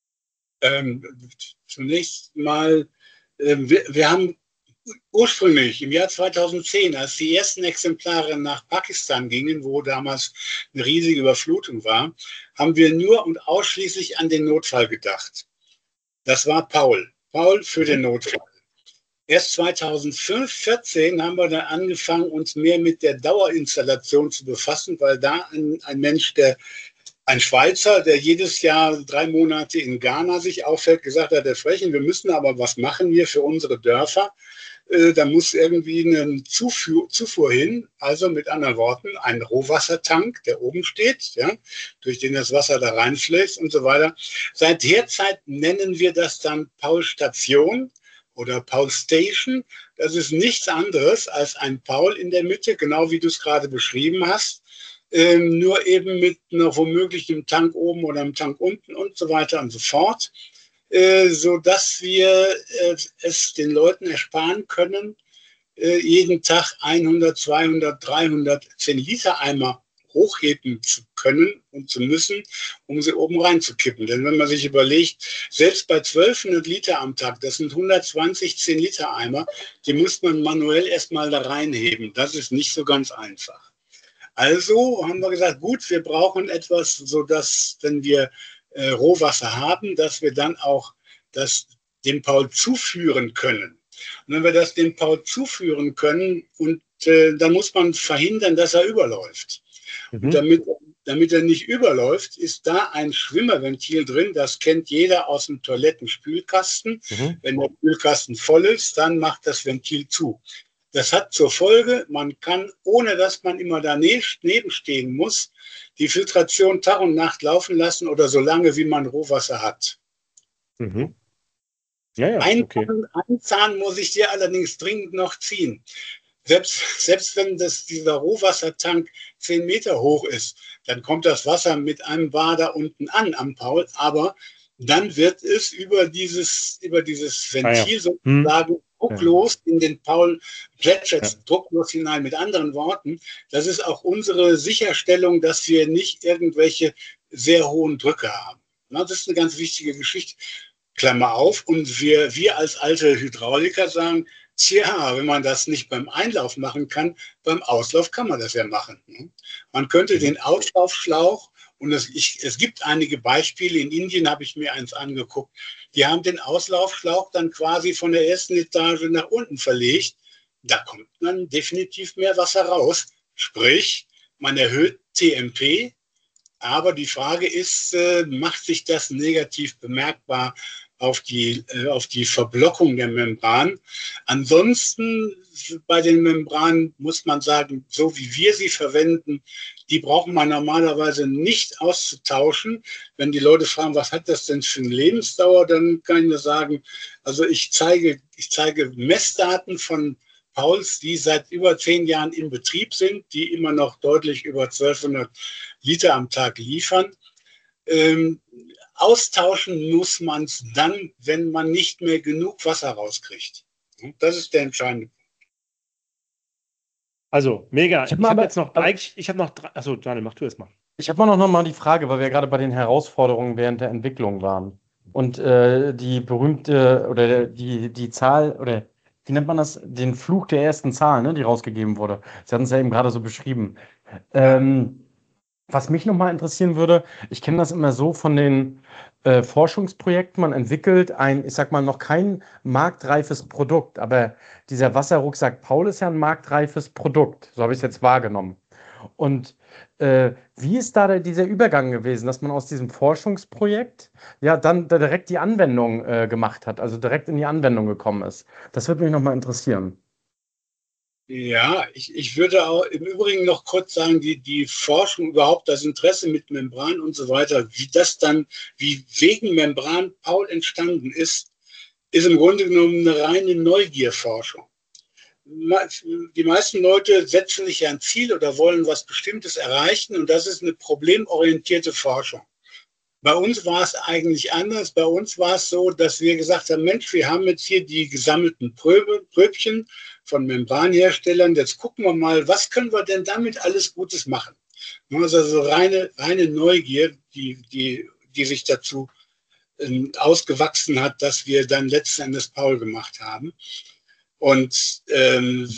Ähm, zunächst mal, äh, wir, wir haben ursprünglich im Jahr zweitausendzehn, als die ersten Exemplare nach Pakistan gingen, wo damals eine riesige Überflutung war, haben wir nur und ausschließlich an den Notfall gedacht. Das war Paul. Paul für den Notfall. Erst zweitausendvierzehn haben wir dann angefangen, uns mehr mit der Dauerinstallation zu befassen, weil da ein, ein Mensch, der ein Schweizer, der jedes Jahr drei Monate in Ghana sich aufhält, gesagt hat, Herr Frechen, wir müssen aber was machen hier für unsere Dörfer. Äh, da muss irgendwie eine Zufuhr, Zufuhr hin, also mit anderen Worten ein Rohwassertank, der oben steht, ja, durch den das Wasser da reinfließt und so weiter. Seit der Zeit nennen wir das dann Paul Station oder Paul Station. Das ist nichts anderes als ein Paul in der Mitte, genau wie du es gerade beschrieben hast. Ähm, nur eben mit einer womöglich einem Tank oben oder einem Tank unten und so weiter und so fort, äh, sodass wir äh, es den Leuten ersparen können, äh, jeden Tag hundert, zweihundert, dreihundert zehn Liter Eimer hochheben zu können und zu müssen, um sie oben reinzukippen. Denn wenn man sich überlegt, selbst bei zwölfhundert Liter am Tag, das sind hundertzwanzig zehn Liter Eimer, die muss man manuell erstmal da reinheben. Das ist nicht so ganz einfach. Also haben wir gesagt, gut, wir brauchen etwas, sodass, wenn wir äh, Rohwasser haben, dass wir dann auch das dem Paul zuführen können. Und wenn wir das dem Paul zuführen können, und äh, dann muss man verhindern, dass er überläuft. Mhm. Und damit, damit er nicht überläuft, ist da ein Schwimmerventil drin. Das kennt jeder aus dem Toilettenspülkasten. Mhm. Wenn der Spülkasten voll ist, dann macht das Ventil zu. Das hat zur Folge, man kann, ohne dass man immer daneben stehen muss, die Filtration Tag und Nacht laufen lassen oder so lange, wie man Rohwasser hat. Mhm. Ja, ja, ein, okay. Ein Zahn muss ich dir allerdings dringend noch ziehen. Selbst, selbst wenn das, dieser Rohwassertank zehn Meter hoch ist, dann kommt das Wasser mit einem Bader unten an am Paul, aber dann wird es über dieses, über dieses Ventil ah, ja. sozusagen hm. drucklos in den Paul plätschert, ja. drucklos hinein. Mit anderen Worten, das ist auch unsere Sicherstellung, dass wir nicht irgendwelche sehr hohen Drücke haben. Na, das ist eine ganz wichtige Geschichte. Klammer auf. Und wir, wir als alte Hydrauliker sagen, tja, wenn man das nicht beim Einlauf machen kann, beim Auslauf kann man das ja machen. Man könnte den Auslaufschlauch, und es, ich, es gibt einige Beispiele, in Indien habe ich mir eins angeguckt, die haben den Auslaufschlauch dann quasi von der ersten Etage nach unten verlegt. Da kommt dann definitiv mehr Wasser raus. Sprich, man erhöht T M P, aber die Frage ist, äh, macht sich das negativ bemerkbar auf die, äh, auf die Verblockung der Membran? Ansonsten bei den Membranen muss man sagen, so wie wir sie verwenden, die braucht man normalerweise nicht auszutauschen. Wenn die Leute fragen, was hat das denn für eine Lebensdauer, dann kann ich nur sagen, also ich zeige, ich zeige Messdaten von Pauls, die seit über zehn Jahren in Betrieb sind, die immer noch deutlich über zwölfhundert Liter am Tag liefern. Ähm, austauschen muss man es dann, wenn man nicht mehr genug Wasser rauskriegt. Das ist der entscheidende Punkt. Also, mega. Ich Ich habe habe aber, jetzt noch, aber eigentlich, ich habe noch drei, achso, Daniel, mach du es mal. ich habe noch, noch mal die Frage, weil wir gerade bei den Herausforderungen während der Entwicklung waren. Und äh, die berühmte oder die, die Zahl, oder wie nennt man das? Den Fluch der ersten Zahl, ne, die rausgegeben wurde. Sie hatten es ja eben gerade so beschrieben. Ja, Ähm, Was mich nochmal interessieren würde, ich kenne das immer so von den äh, Forschungsprojekten, man entwickelt ein, ich sag mal, noch kein marktreifes Produkt, aber dieser Wasserrucksack Paul ist ja ein marktreifes Produkt, so habe ich es jetzt wahrgenommen. Und äh, wie ist da der, dieser Übergang gewesen, dass man aus diesem Forschungsprojekt ja dann da direkt die Anwendung äh, gemacht hat, also direkt in die Anwendung gekommen ist? Das würde mich nochmal interessieren. ja ich, ich würde auch im Übrigen noch kurz sagen, die, die Forschung überhaupt, das Interesse mit Membran und so weiter, wie das dann, wie wegen Membran Paul entstanden ist, ist im Grunde genommen eine reine Neugierforschung. Die meisten Leute setzen sich ja ein Ziel oder wollen was Bestimmtes erreichen und das ist eine problemorientierte Forschung. Bei uns war es eigentlich anders. Bei uns war es so, dass wir gesagt haben, Mensch, wir haben jetzt hier die gesammelten Pröbe, Pröbchen von Membranherstellern. Jetzt gucken wir mal, was können wir denn damit alles Gutes machen? Das ist also reine, reine Neugier, die, die, die sich dazu äh, ausgewachsen hat, dass wir dann letzten Endes Paul gemacht haben. Und ähm,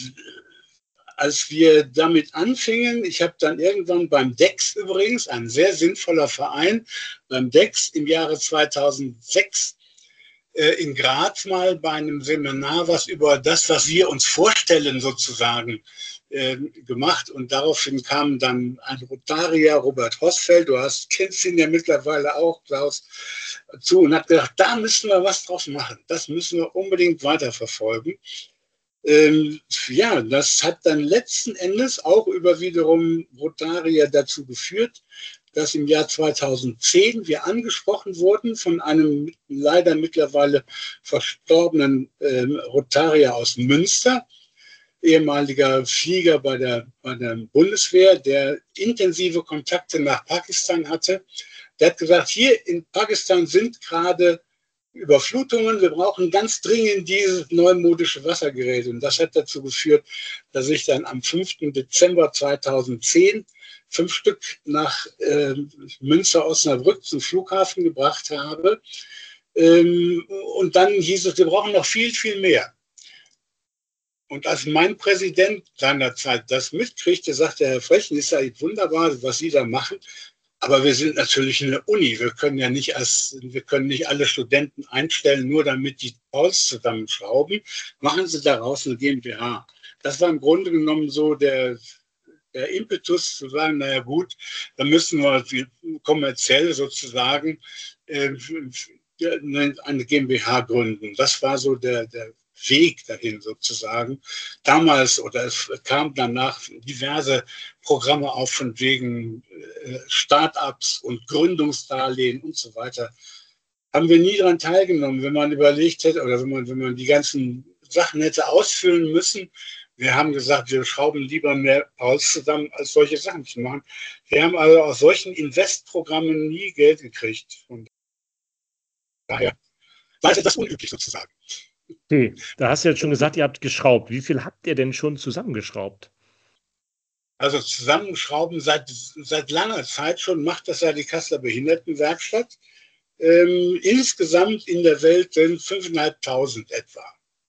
als wir damit anfingen, ich habe dann irgendwann beim D E X übrigens, ein sehr sinnvoller Verein, beim D E X im Jahre zweitausendsechs äh, in Graz mal bei einem Seminar was über das, was wir uns vorstellen sozusagen, äh, gemacht. Und daraufhin kam dann ein Rotarier, Robert Hosfeld, du hast, kennst ihn ja mittlerweile auch, Klaus, zu und hat gedacht, da müssen wir was draus machen. Das müssen wir unbedingt weiterverfolgen. Ähm, ja, das hat dann letzten Endes auch über wiederum Rotarier dazu geführt, dass im Jahr zweitausendzehn wir angesprochen wurden von einem leider mittlerweile verstorbenen äh, Rotarier aus Münster, ehemaliger Flieger bei der, bei der Bundeswehr, der intensive Kontakte nach Pakistan hatte. Der hat gesagt, hier in Pakistan sind gerade Überflutungen, wir brauchen ganz dringend dieses neumodische Wassergerät. Und das hat dazu geführt, dass ich dann am fünften Dezember zweitausendzehn fünf Stück nach äh, Münster-Osnabrück zum Flughafen gebracht habe. Ähm, und dann hieß es, wir brauchen noch viel, viel mehr. Und als mein Präsident seinerzeit das mitkriegte, sagte Herr Frechen, ist ja wunderbar, was Sie da machen. Aber wir sind natürlich eine Uni. Wir können ja nicht als, wir können nicht alle Studenten einstellen, nur damit die Pauls zusammenschrauben. Machen Sie daraus eine GmbH. Das war im Grunde genommen so der, der Impetus zu sagen, naja gut, dann müssen wir kommerziell sozusagen äh, eine GmbH gründen. Das war so der, der Weg dahin sozusagen. Damals, oder es kam danach diverse Programme auf von wegen äh, Start-ups und Gründungsdarlehen und so weiter. Haben wir nie daran teilgenommen, wenn man überlegt hätte oder wenn man, wenn man die ganzen Sachen hätte ausfüllen müssen. Wir haben gesagt, wir schrauben lieber mehr Pauls zusammen, als solche Sachen zu machen. Wir haben also aus solchen Investprogrammen nie Geld gekriegt. Und daher war es etwas unüblich sozusagen. Okay, da hast du jetzt schon gesagt, ihr habt geschraubt. Wie viel habt ihr denn schon zusammengeschraubt? Also zusammenschrauben seit, seit langer Zeit schon macht das ja die Kasseler Behindertenwerkstatt. Ähm, insgesamt in der Welt sind fünftausendfünfhundert etwa.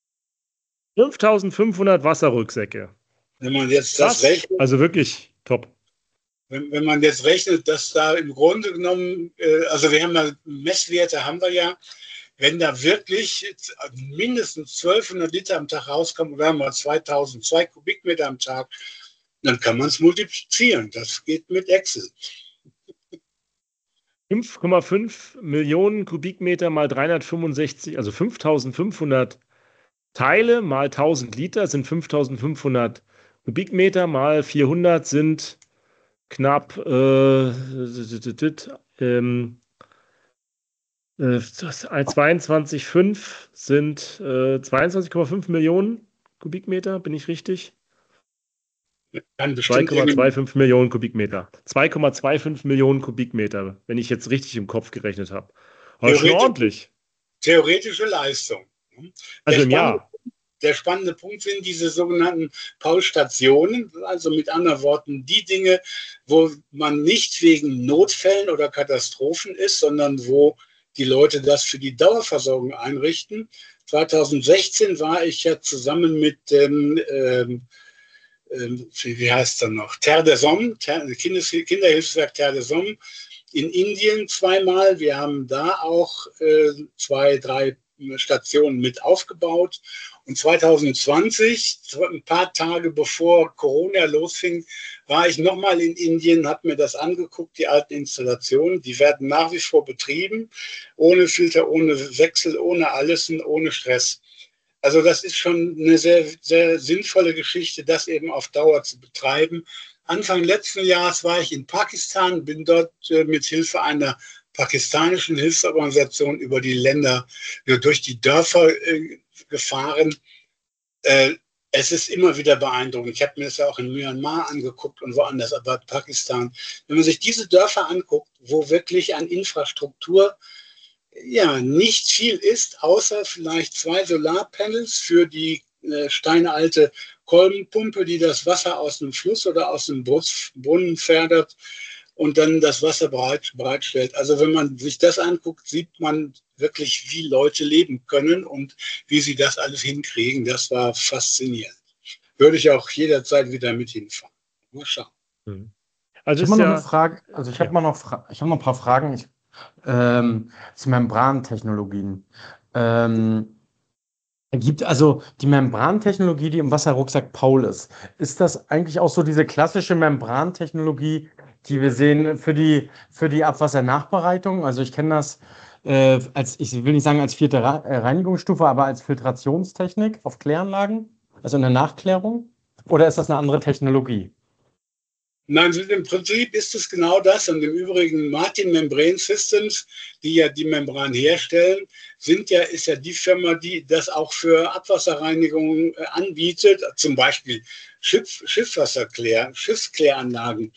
fünftausendfünfhundert Wasserrucksäcke. Wenn man jetzt Krass. das rechnet, Also wirklich top. wenn, wenn man jetzt rechnet, dass da im Grunde genommen, äh, also wir haben ja Messwerte, haben wir ja, wenn da wirklich mindestens zwölfhundert Liter am Tag rauskommen, oder mal zweitausendzwei Kubikmeter am Tag, dann kann man es multiplizieren. Das geht mit Excel. fünf Komma fünf Millionen Kubikmeter mal dreihundertfünfundsechzig, also fünftausendfünfhundert Teile mal tausend Liter sind fünftausendfünfhundert Kubikmeter mal vierhundert sind knapp äh, ähm, äh, zweiundzwanzig Komma fünf sind äh, zweiundzwanzig Komma fünf Millionen Kubikmeter, bin ich richtig? Kann zwei bestimmt Komma irgendwie- fünfundzwanzig Millionen Kubikmeter. zwei Komma fünfundzwanzig Millionen Kubikmeter, wenn ich jetzt richtig im Kopf gerechnet habe. Aber schon Theoretisch- ordentlich. theoretische Leistung. Also Der im Jahr. der spannende Punkt sind diese sogenannten Paul-Stationen, also mit anderen Worten die Dinge, wo man nicht wegen Notfällen oder Katastrophen ist, sondern wo die Leute das für die Dauerversorgung einrichten. zweitausendsechzehn war ich ja zusammen mit dem, ähm, ähm, wie heißt er noch, Terre des Hommes, Kindes Kinderhilfswerk Terre des Hommes in Indien zweimal. Wir haben da auch äh, zwei, drei Stationen mit aufgebaut. Und zweitausendzwanzig, ein paar Tage bevor Corona losfing, war ich nochmal in Indien, habe mir das angeguckt, die alten Installationen. Die werden nach wie vor betrieben, ohne Filter, ohne Wechsel, ohne alles und ohne Stress. Also das ist schon eine sehr, sehr sinnvolle Geschichte, das eben auf Dauer zu betreiben. Anfang letzten Jahres war ich in Pakistan, bin dort äh, mit Hilfe einer pakistanischen Hilfsorganisation über die Länder, ja, durch die Dörfer äh, gefahren. Äh, es ist immer wieder beeindruckend. Ich habe mir das ja auch in Myanmar angeguckt und woanders, aber Pakistan. Wenn man sich diese Dörfer anguckt, wo wirklich an Infrastruktur ja nicht viel ist, außer vielleicht zwei Solarpanels für die äh, steinalte Kolbenpumpe, die das Wasser aus dem Fluss oder aus dem Brunnen fördert und dann das Wasser bereit, bereitstellt. Also wenn man sich das anguckt, sieht man wirklich, wie Leute leben können und wie sie das alles hinkriegen. Das war faszinierend. Würde ich auch jederzeit wieder mit hinfahren. Mal schauen. Also ich habe ja, noch eine Frage. Also ich habe ja. mal noch, Fra- ich habe noch ein paar Fragen ich, ähm, zu Membrantechnologien. Ähm, Gibt also die Membrantechnologie, die im Wasserrucksack Paul ist, ist das eigentlich auch so diese klassische Membrantechnologie, die wir sehen für die, für die Abwassernachbereitung? Also ich kenne das äh, als, ich will nicht sagen als vierte Reinigungsstufe, aber als Filtrationstechnik auf Kläranlagen, also in der Nachklärung? Oder ist das eine andere Technologie? Nein, im Prinzip ist es genau das. Und im Übrigen Martin Membrane Systems, die ja die Membran herstellen, sind ja, ist ja die Firma, die das auch für Abwasserreinigung anbietet, zum Beispiel Schiff, Schiffswasserklär, Schiffskläranlagen.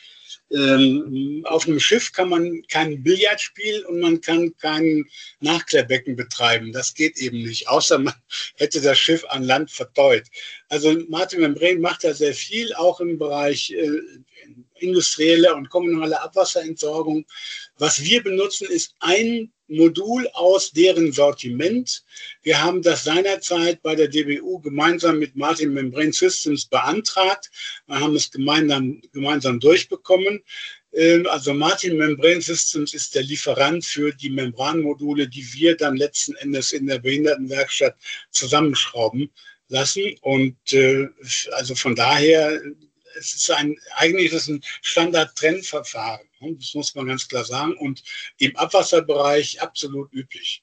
Ähm, auf einem Schiff kann man kein Billard spielen und man kann kein Nachklärbecken betreiben. Das geht eben nicht, außer man hätte das Schiff an Land verteut. Also Martin Membrane macht da sehr viel, auch im Bereich äh, industrielle und kommunale Abwasserentsorgung. Was wir benutzen, ist ein Modul aus deren Sortiment. Wir haben das seinerzeit bei der D B U gemeinsam mit Martin Membrane Systems beantragt. Wir haben es gemeinsam, gemeinsam durchbekommen. Also Martin Membrane Systems ist der Lieferant für die Membranmodule, die wir dann letzten Endes in der Behindertenwerkstatt zusammenschrauben lassen. Und äh, also von daher, es ist ein, eigentlich ist es ein Standard-Trennverfahren. Das muss man ganz klar sagen. Und im Abwasserbereich absolut üblich.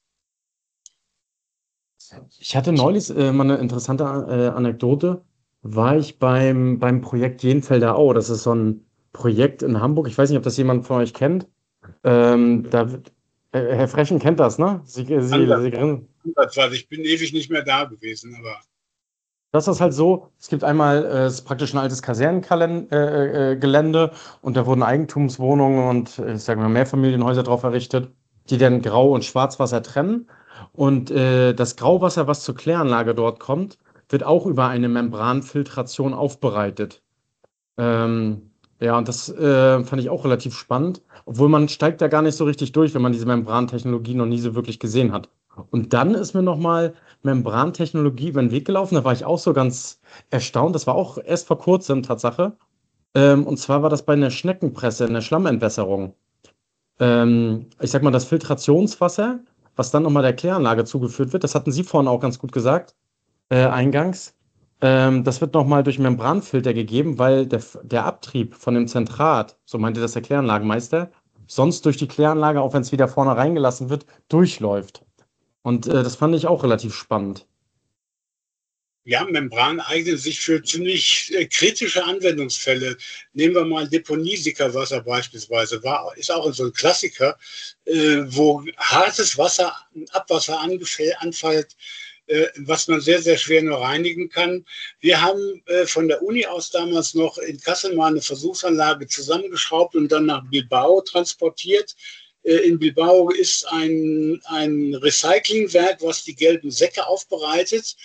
Ich hatte neulich äh, mal eine interessante äh, Anekdote. War ich beim, beim Projekt Jenfelder Au. Das ist so ein Projekt in Hamburg. Ich weiß nicht, ob das jemand von euch kennt. Ähm, da, äh, Herr Frechen kennt das, ne? Sie, Sie, Anders, Sie grinsen. Anders, ich bin ewig nicht mehr da gewesen, aber. Das ist halt so, es gibt einmal, äh, es ist praktisch ein altes Kasernengelände äh, äh, und da wurden Eigentumswohnungen und ich sage mal Mehrfamilienhäuser drauf errichtet, die dann Grau- und Schwarzwasser trennen. Und äh, das Grauwasser, was zur Kläranlage dort kommt, wird auch über eine Membranfiltration aufbereitet. Ähm, ja, und das äh, fand ich auch relativ spannend, obwohl man steigt da gar nicht so richtig durch, wenn man diese Membrantechnologie noch nie so wirklich gesehen hat. Und dann ist mir nochmal Membrantechnologie über den Weg gelaufen. Da war ich auch so ganz erstaunt. Das war auch erst vor kurzem Tatsache. Ähm, und zwar war das bei einer Schneckenpresse, in der Schlammentwässerung. Ähm, ich sag mal, das Filtrationswasser, was dann nochmal der Kläranlage zugeführt wird, das hatten Sie vorhin auch ganz gut gesagt, äh, eingangs. Ähm, das wird nochmal durch Membranfilter gegeben, weil der, der Abtrieb von dem Zentrat, so meinte das der Kläranlagenmeister, sonst durch die Kläranlage, auch wenn es wieder vorne reingelassen wird, durchläuft. Und äh, das fand ich auch relativ spannend. Ja, Membran eignet sich für ziemlich äh, kritische Anwendungsfälle. Nehmen wir mal Deponiesikerwasser beispielsweise, war, ist auch so ein Klassiker, äh, wo hartes Wasser, Abwasser anfällt, äh, was man sehr, sehr schwer nur reinigen kann. Wir haben äh, von der Uni aus damals noch in Kassel mal eine Versuchsanlage zusammengeschraubt und dann nach Bilbao transportiert. In Bilbao ist ein, ein Recyclingwerk, was die gelben Säcke aufbereitet.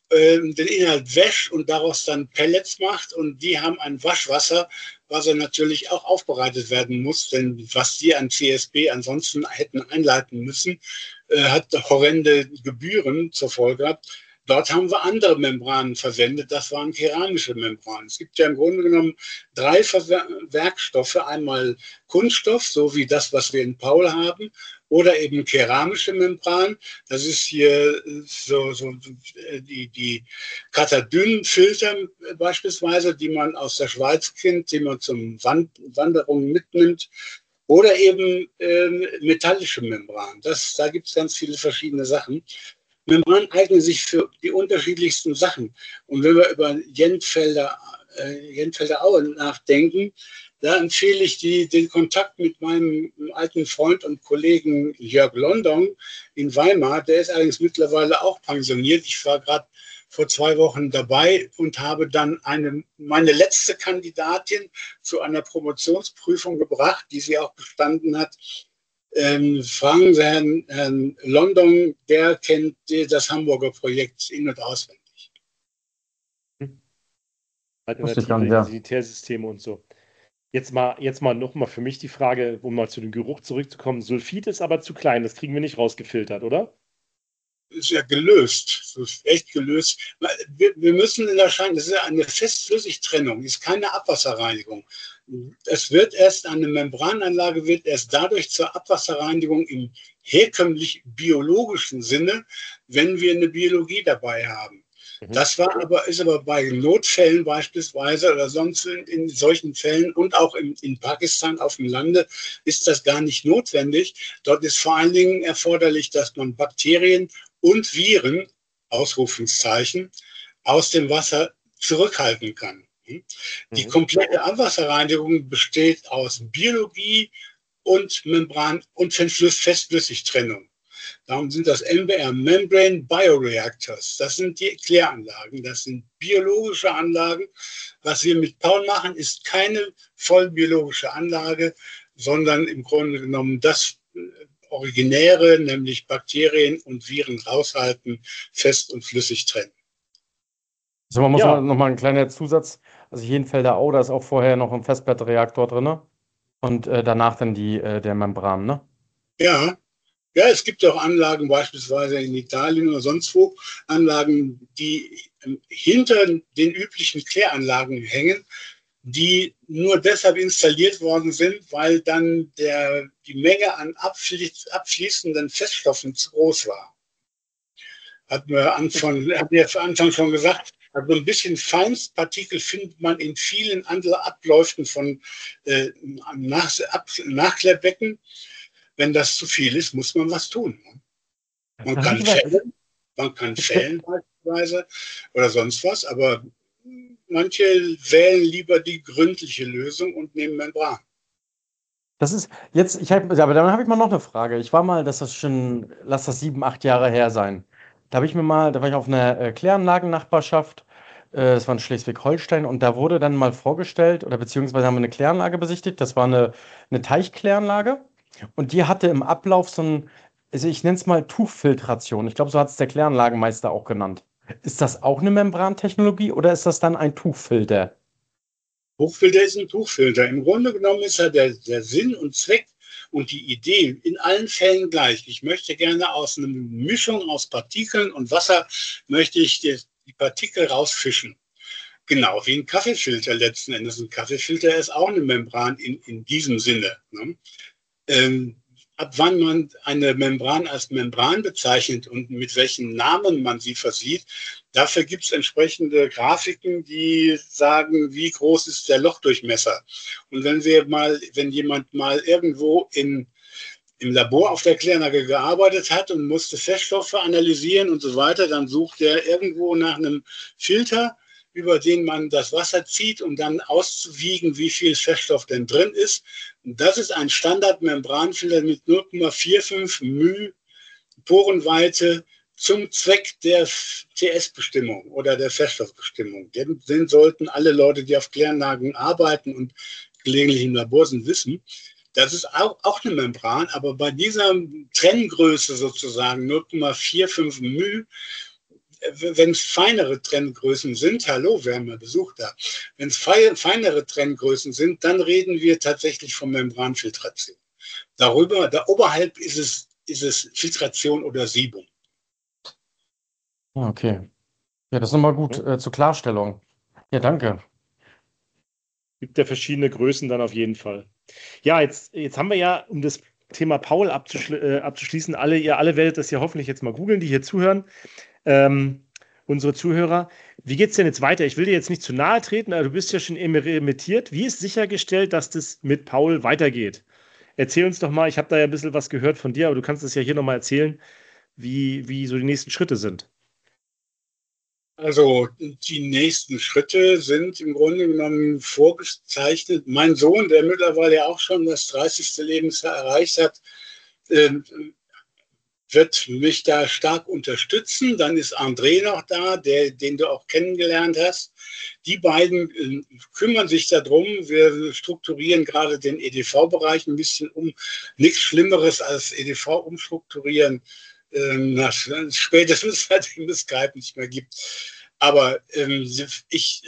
äh, den Inhalt wäscht und daraus dann Pellets macht. Und die haben ein Waschwasser, was natürlich auch aufbereitet werden muss. Denn was die an C S B ansonsten hätten einleiten müssen, äh, hat horrende Gebühren zur Folge gehabt. Dort haben wir andere Membranen verwendet, das waren keramische Membranen. Es gibt ja im Grunde genommen drei Werkstoffe, einmal Kunststoff, so wie das, was wir in Paul haben, oder eben keramische Membran. Das ist hier so, so die, die Katadyn-Filter beispielsweise, die man aus der Schweiz kennt, die man zum Wand Wanderungen mitnimmt. Oder eben ähm, metallische Membran. Das, da gibt es ganz viele verschiedene Sachen. Membran eignen sich für die unterschiedlichsten Sachen. Und wenn wir über Jentfelder, äh, Jentfelder Aue nachdenken, da empfehle ich die, den Kontakt mit meinem alten Freund und Kollegen Jörg London in Weimar. Der ist allerdings mittlerweile auch pensioniert. Ich war gerade vor zwei Wochen dabei und habe dann eine, meine letzte Kandidatin zu einer Promotionsprüfung gebracht, die sie auch bestanden hat. Ähm, fragen Sie Herrn, Herrn London, der kennt das Hamburger Projekt in- und auswendig. Alternative Sanitärssysteme und so. Jetzt mal, jetzt mal nochmal für mich die Frage, um mal zu dem Geruch zurückzukommen. Sulfid ist aber zu klein, das kriegen wir nicht rausgefiltert, oder? Ist ja gelöst. Das ist echt gelöst. Wir, wir müssen in Erscheinung, das ist eine Fest-Flüssig-Trennung, ist keine Abwasserreinigung. Es wird erst eine Membrananlage, wird erst dadurch zur Abwasserreinigung im herkömmlich biologischen Sinne, wenn wir eine Biologie dabei haben. Mhm. Das war aber, ist aber bei Notfällen beispielsweise oder sonst in, in solchen Fällen und auch in, in Pakistan auf dem Lande ist das gar nicht notwendig. Dort ist vor allen Dingen erforderlich, dass man Bakterien und Viren, Ausrufungszeichen, aus dem Wasser zurückhalten kann. Die komplette Abwasserreinigung besteht aus Biologie und Membran- und Festflüssigtrennung. Darum sind das M B R, Membrane Bioreactors. Das sind die Kläranlagen, das sind biologische Anlagen. Was wir mit Paul machen, ist keine vollbiologische Anlage, sondern im Grunde genommen das Originäre, nämlich Bakterien und Viren raushalten, fest und flüssig trennen. Also man muss Ja. noch mal einen kleinen Zusatz, also hier in Felderau, da ist auch vorher noch ein Festbrettreaktor drin und äh, danach dann die, äh, der Membran, ne? Ja. Ja, es gibt auch Anlagen, beispielsweise in Italien oder sonst wo, Anlagen, die hinter den üblichen Kläranlagen hängen, die nur deshalb installiert worden sind, weil dann der, die Menge an abfließ, abfließenden Feststoffen zu groß war. Hat mir Anfang, hat mir zu Anfang schon gesagt, also ein bisschen Feinstpartikel findet man in vielen anderen Abläufen von äh, Nach Ab Nachklärbecken. Wenn das zu viel ist, muss man was tun. Man kann fällen, man kann fällen beispielsweise oder sonst was, aber manche wählen lieber die gründliche Lösung und nehmen Membran. Das ist jetzt, ich habe, aber dann habe ich mal noch eine Frage. Ich war mal, das ist schon, lass das sieben, acht Jahre her sein. Da habe ich mir mal, da war ich auf einer äh, Kläranlagennachbarschaft, äh, das war in Schleswig-Holstein, und da wurde dann mal vorgestellt, oder beziehungsweise haben wir eine Kläranlage besichtigt, das war eine, eine Teichkläranlage. Und die hatte im Ablauf so ein, also ich nenne es mal Tuchfiltration. Ich glaube, so hat es der Kläranlagenmeister auch genannt. Ist das auch eine Membrantechnologie oder ist das dann ein Tuchfilter? Tuchfilter ist ein Tuchfilter. Im Grunde genommen ist ja der, der Sinn und Zweck und die Idee in allen Fällen gleich. Ich möchte gerne aus einer Mischung aus Partikeln und Wasser, möchte ich die, die Partikel rausfischen. Genau, wie ein Kaffeefilter letzten Endes. Ein Kaffeefilter ist auch eine Membran in, in diesem Sinne, ne? Ähm, ab wann man eine Membran als Membran bezeichnet und mit welchen Namen man sie versieht, dafür gibt es entsprechende Grafiken, die sagen, wie groß ist der Lochdurchmesser. Und wenn wir mal, wenn jemand mal irgendwo in, im Labor auf der Kläranlage gearbeitet hat und musste Feststoffe analysieren und so weiter, dann sucht er irgendwo nach einem Filter, über den man das Wasser zieht, um dann auszuwiegen, wie viel Feststoff denn drin ist. Und das ist ein Standardmembranfilter mit null Komma fünfundvierzig μ Porenweite zum Zweck der T S-Bestimmung oder der Feststoffbestimmung. Den, den sollten alle Leute, die auf Kläranlagen arbeiten und gelegentlich im Labor sind, wissen. Das ist auch, auch eine Membran, aber bei dieser Trenngröße sozusagen null Komma fünfundvierzig μ wenn es feinere Trenngrößen sind, hallo, wir haben ja Besuch da, wenn es feinere Trenngrößen sind, dann reden wir tatsächlich von Membranfiltration. Darüber, da oberhalb ist es, ist es Filtration oder Siebung. Okay. Ja, das ist nochmal gut äh, zur Klarstellung. Ja, danke. Gibt ja verschiedene Größen dann auf jeden Fall. Ja, jetzt, jetzt haben wir ja, um das Thema Paul abzuschli äh, abzuschließen, alle, ihr alle werdet das ja hoffentlich jetzt mal googeln, die hier zuhören. Ähm, unsere Zuhörer. Wie geht es denn jetzt weiter? Ich will dir jetzt nicht zu nahe treten, aber du bist ja schon emeritiert. Wie ist sichergestellt, dass das mit Paul weitergeht? Erzähl uns doch mal, ich habe da ja ein bisschen was gehört von dir, aber du kannst es ja hier nochmal erzählen, wie, wie so die nächsten Schritte sind. Also die nächsten Schritte sind im Grunde genommen vorgezeichnet. Mein Sohn, der mittlerweile ja auch schon das dreißigste Lebensjahr erreicht hat, äh, wird mich da stark unterstützen. Dann ist André noch da, der, den du auch kennengelernt hast. Die beiden äh, kümmern sich darum. Wir strukturieren gerade den E D V-Bereich ein bisschen um. Nichts Schlimmeres als E D V umstrukturieren. Na, spätestens seitdem es Skype nicht mehr gibt. Aber ähm, ich,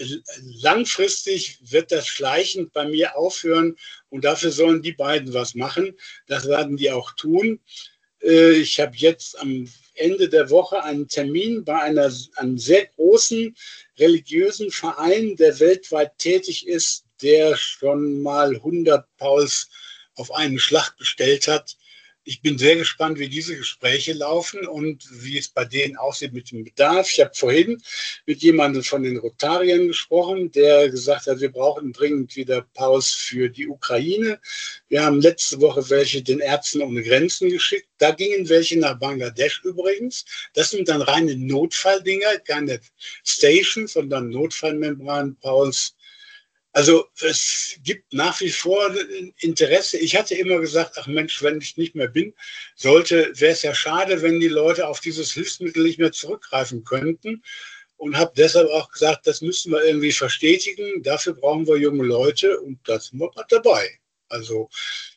langfristig wird das schleichend bei mir aufhören und dafür sollen die beiden was machen. Das werden die auch tun. Äh, ich habe jetzt am Ende der Woche einen Termin bei einer, einem sehr großen religiösen Verein, der weltweit tätig ist, der schon mal hundert Pauls auf einen Schlag bestellt hat. Ich bin sehr gespannt, wie diese Gespräche laufen und wie es bei denen aussieht mit dem Bedarf. Ich habe vorhin mit jemandem von den Rotariern gesprochen, der gesagt hat, wir brauchen dringend wieder Pauls für die Ukraine. Wir haben letzte Woche welche den Ärzten ohne Grenzen geschickt. Da gingen welche nach Bangladesch übrigens. Das sind dann reine Notfalldinger, keine Stations, sondern Notfallmembran-Pauls. Also es gibt nach wie vor Interesse. Ich hatte immer gesagt, ach Mensch, wenn ich nicht mehr bin, sollte, wäre es ja schade, wenn die Leute auf dieses Hilfsmittel nicht mehr zurückgreifen könnten. Und habe deshalb auch gesagt, das müssen wir irgendwie verstetigen. Dafür brauchen wir junge Leute und da sind wir gerade dabei. Also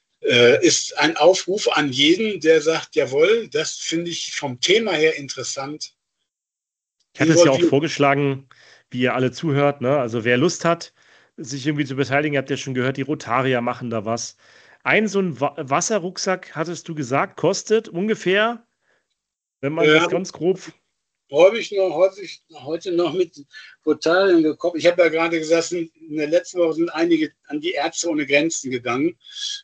äh, ist ein Aufruf an jeden, der sagt, jawohl, das finde ich vom Thema her interessant. Ich hatte es ja auch vorgeschlagen, wie ihr alle zuhört, ne? Also wer Lust hat, sich irgendwie zu beteiligen, ihr habt ja schon gehört, die Rotarier machen da was. Ein so ein Wa Wasserrucksack, hattest du gesagt, kostet ungefähr, wenn man ja, das ganz grob... Habe ich noch häufig heute noch mit Rotarien gekommen. Ich habe ja gerade gesagt, in der letzten Woche sind einige an die Ärzte ohne Grenzen gegangen.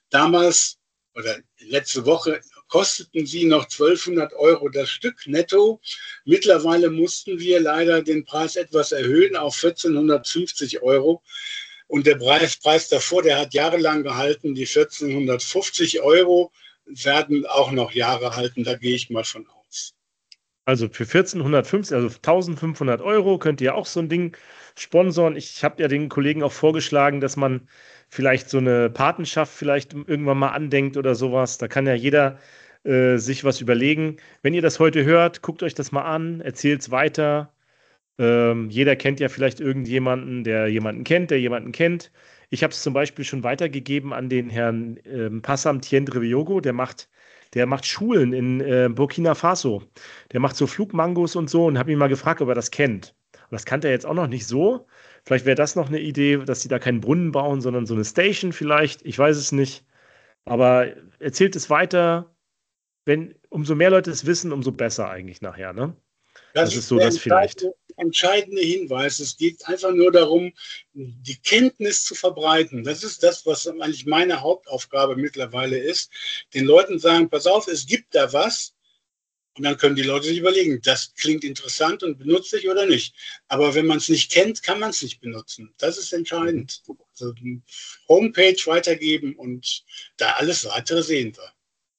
Damals oder letzte Woche kosteten sie noch zwölfhundert Euro das Stück netto. Mittlerweile mussten wir leider den Preis etwas erhöhen auf vierzehnhundertfünfzig Euro. Und der Preis, Preis davor, der hat jahrelang gehalten. Die vierzehnhundertfünfzig Euro werden auch noch Jahre halten. Da gehe ich mal von aus. Also für vierzehnhundertfünfzig, also eintausendfünfhundert Euro könnt ihr auch so ein Ding sponsoren. Ich habe ja den Kollegen auch vorgeschlagen, dass man vielleicht so eine Patenschaft vielleicht irgendwann mal andenkt oder sowas. Da kann ja jeder äh, sich was überlegen. Wenn ihr das heute hört, guckt euch das mal an, erzählt es weiter. Ähm, jeder kennt ja vielleicht irgendjemanden, der jemanden kennt, der jemanden kennt. Ich habe es zum Beispiel schon weitergegeben an den Herrn ähm, Passam Tiendreviogo, der macht Der macht Schulen in äh, Burkina Faso. Der macht so Flugmangos und so und habe ihn mal gefragt, ob er das kennt. Und das kannte er jetzt auch noch nicht so. Vielleicht wäre das noch eine Idee, dass sie da keinen Brunnen bauen, sondern so eine Station vielleicht. Ich weiß es nicht. Aber erzählt es weiter. Wenn, umso mehr Leute es wissen, umso besser eigentlich nachher, ne? Das, das ist so das vielleicht. Entscheidende Hinweis. Es geht einfach nur darum, die Kenntnis zu verbreiten. Das ist das, was eigentlich meine Hauptaufgabe mittlerweile ist. Den Leuten sagen, pass auf, es gibt da was. Und dann können die Leute sich überlegen, das klingt interessant und benutze ich oder nicht. Aber wenn man es nicht kennt, kann man es nicht benutzen. Das ist entscheidend. Also Homepage weitergeben und da alles weitere sehen wir.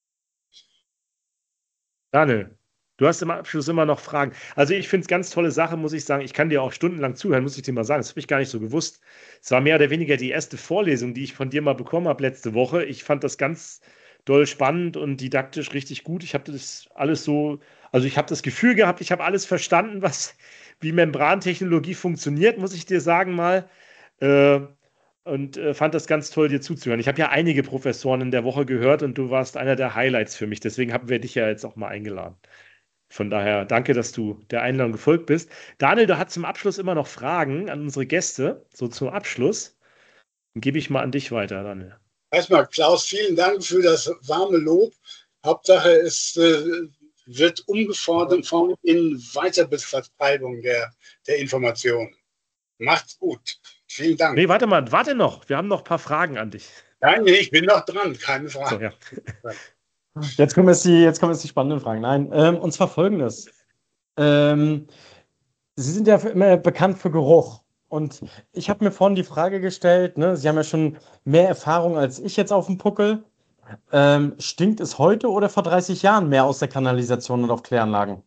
Daniel, du hast im Abschluss immer noch Fragen. Also ich finde es ganz tolle Sache, muss ich sagen. Ich kann dir auch stundenlang zuhören, muss ich dir mal sagen. Das habe ich gar nicht so gewusst. Es war mehr oder weniger die erste Vorlesung, die ich von dir mal bekommen habe letzte Woche. Ich fand das ganz doll spannend und didaktisch richtig gut. Ich habe das alles so, also ich habe das Gefühl gehabt, ich habe alles verstanden, was, wie Membrantechnologie funktioniert, muss ich dir sagen mal. Äh, und äh, fand das ganz toll, dir zuzuhören. Ich habe ja einige Professoren in der Woche gehört und du warst einer der Highlights für mich. Deswegen haben wir dich ja jetzt auch mal eingeladen. Von daher danke, dass du der Einladung gefolgt bist. Daniel, du hast zum Abschluss immer noch Fragen an unsere Gäste. So zum Abschluss. Dann gebe ich mal an dich weiter, Daniel. Erstmal, Klaus, vielen Dank für das warme Lob. Hauptsache, es äh, wird umgefordert in Weiterverbreitung der, der Informationen. Macht's gut. Vielen Dank. Nee, warte mal, warte noch. Wir haben noch ein paar Fragen an dich. Nein, nee, ich bin noch dran, keine Frage. So, ja. Jetzt kommen jetzt die, jetzt kommen jetzt die spannenden Fragen. Nein, ähm, und zwar folgendes. Ähm, Sie sind ja immer bekannt für Geruch. Und ich habe mir vorhin die Frage gestellt, ne, Sie haben ja schon mehr Erfahrung als ich jetzt auf dem Puckel. Ähm, stinkt es heute oder vor dreißig Jahren mehr aus der Kanalisation und auf Kläranlagen?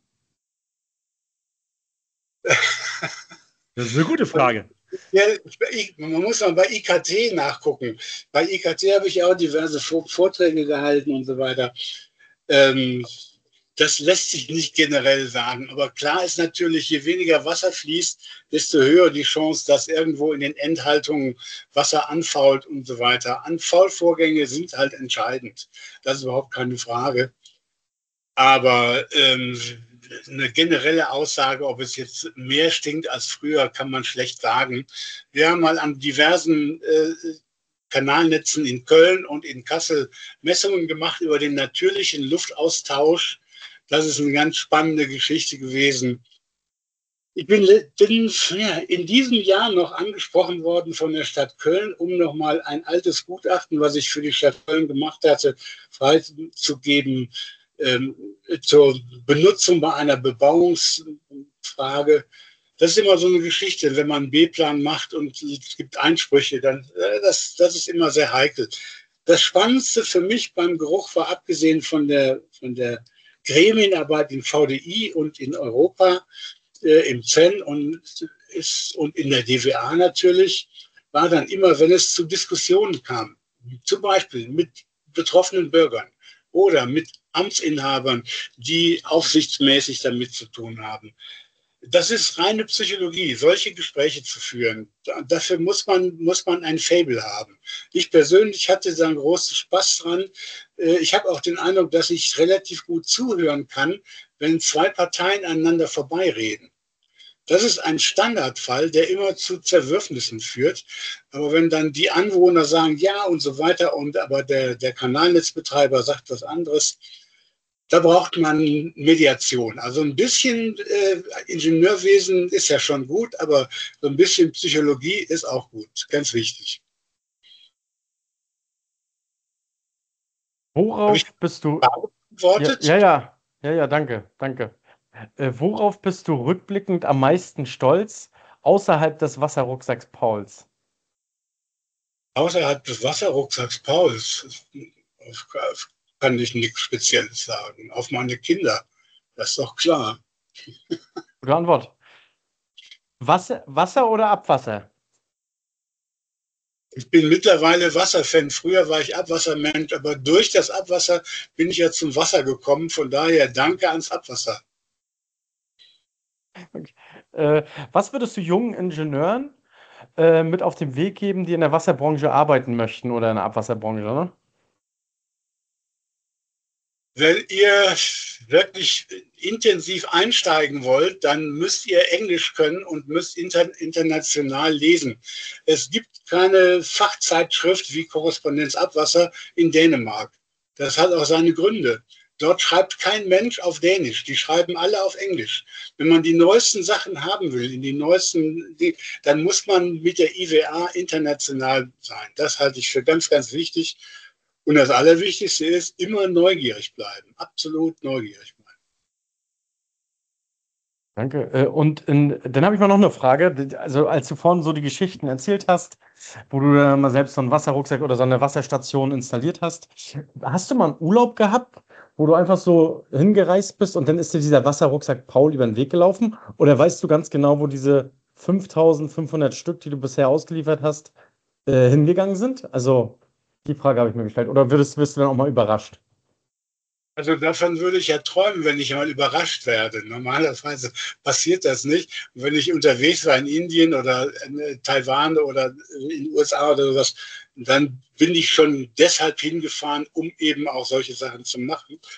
Das ist eine gute Frage. Ja, ich, man muss mal bei I K T nachgucken. Bei I K T habe ich auch diverse Vorträge gehalten und so weiter. Ähm, das lässt sich nicht generell sagen. Aber klar ist natürlich, je weniger Wasser fließt, desto höher die Chance, dass irgendwo in den Endhaltungen Wasser anfault und so weiter. Anfaulvorgänge sind halt entscheidend. Das ist überhaupt keine Frage. Aber ähm, eine generelle Aussage, ob es jetzt mehr stinkt als früher, kann man schlecht sagen. Wir haben mal an diversen äh, Kanalnetzen in Köln und in Kassel Messungen gemacht über den natürlichen Luftaustausch. Das ist eine ganz spannende Geschichte gewesen. Ich bin, bin ja, in diesem Jahr noch angesprochen worden von der Stadt Köln, um nochmal ein altes Gutachten, was ich für die Stadt Köln gemacht hatte, freizugeben ähm, zur Benutzung bei einer Bebauungsfrage. Das ist immer so eine Geschichte, wenn man einen B-Plan macht und es gibt Einsprüche, dann äh, das, das ist immer sehr heikel. Das Spannendste für mich beim Geruch war, abgesehen von der, von der Gremienarbeit in V D I und in Europa, äh, im Z E N und, ist, und in der D W A natürlich, war dann immer, wenn es zu Diskussionen kam, zum Beispiel mit betroffenen Bürgern oder mit Amtsinhabern, die aufsichtsmäßig damit zu tun haben. Das ist reine Psychologie, solche Gespräche zu führen. Dafür muss man, muss man ein Faible haben. Ich persönlich hatte da einen großen Spaß dran. Ich habe auch den Eindruck, dass ich relativ gut zuhören kann, wenn zwei Parteien aneinander vorbeireden. Das ist ein Standardfall, der immer zu Zerwürfnissen führt. Aber wenn dann die Anwohner sagen, ja und so weiter, und aber der, der Kanalnetzbetreiber sagt was anderes, da braucht man Mediation. Also ein bisschen äh, Ingenieurwesen ist ja schon gut, aber so ein bisschen Psychologie ist auch gut. Ganz wichtig. Worauf bist du... Ja, ja, ja, ja, ja, danke, danke. Äh, worauf bist du rückblickend am meisten stolz, außerhalb des Wasserrucksacks Pauls? Außerhalb des Wasserrucksacks Pauls kann ich nichts Spezielles sagen. Auf meine Kinder, das ist doch klar. Gute Antwort. Wasser, Wasser oder Abwasser? Ich bin mittlerweile Wasserfan. Früher war ich Abwassermensch, aber durch das Abwasser bin ich ja zum Wasser gekommen. Von daher danke ans Abwasser. Okay. Äh, was würdest du jungen Ingenieuren äh, mit auf den Weg geben, die in der Wasserbranche arbeiten möchten oder in der Abwasserbranche, ne? Wenn ihr wirklich intensiv einsteigen wollt, dann müsst ihr Englisch können und müsst inter international lesen. Es gibt keine Fachzeitschrift wie Korrespondenz Abwasser in Dänemark. Das hat auch seine Gründe. Dort schreibt kein Mensch auf Dänisch, die schreiben alle auf Englisch. Wenn man die neuesten Sachen haben will, in die neuesten, die, dann muss man mit der I W A international sein. Das halte ich für ganz, ganz wichtig. Und das Allerwichtigste ist, immer neugierig bleiben, absolut neugierig bleiben. Danke. Äh, Und in, dann habe ich mal noch eine Frage. Also als du vorhin so die Geschichten erzählt hast, wo du da mal selbst so einen Wasserrucksack oder so eine Wasserstation installiert hast, hast du mal einen Urlaub gehabt, wo du einfach so hingereist bist und dann ist dir dieser Wasserrucksack Paul über den Weg gelaufen? Oder weißt du ganz genau, wo diese fünftausendfünfhundert Stück, die du bisher ausgeliefert hast, äh, hingegangen sind? Also die Frage habe ich mir gestellt. Oder würdest, wirst du dann auch mal überrascht? Also davon würde ich ja träumen, wenn ich mal überrascht werde. Normalerweise passiert das nicht. Und wenn ich unterwegs war in Indien oder in Taiwan oder in den U S A oder sowas, dann bin ich schon deshalb hingefahren, um eben auch solche Sachen zu machen.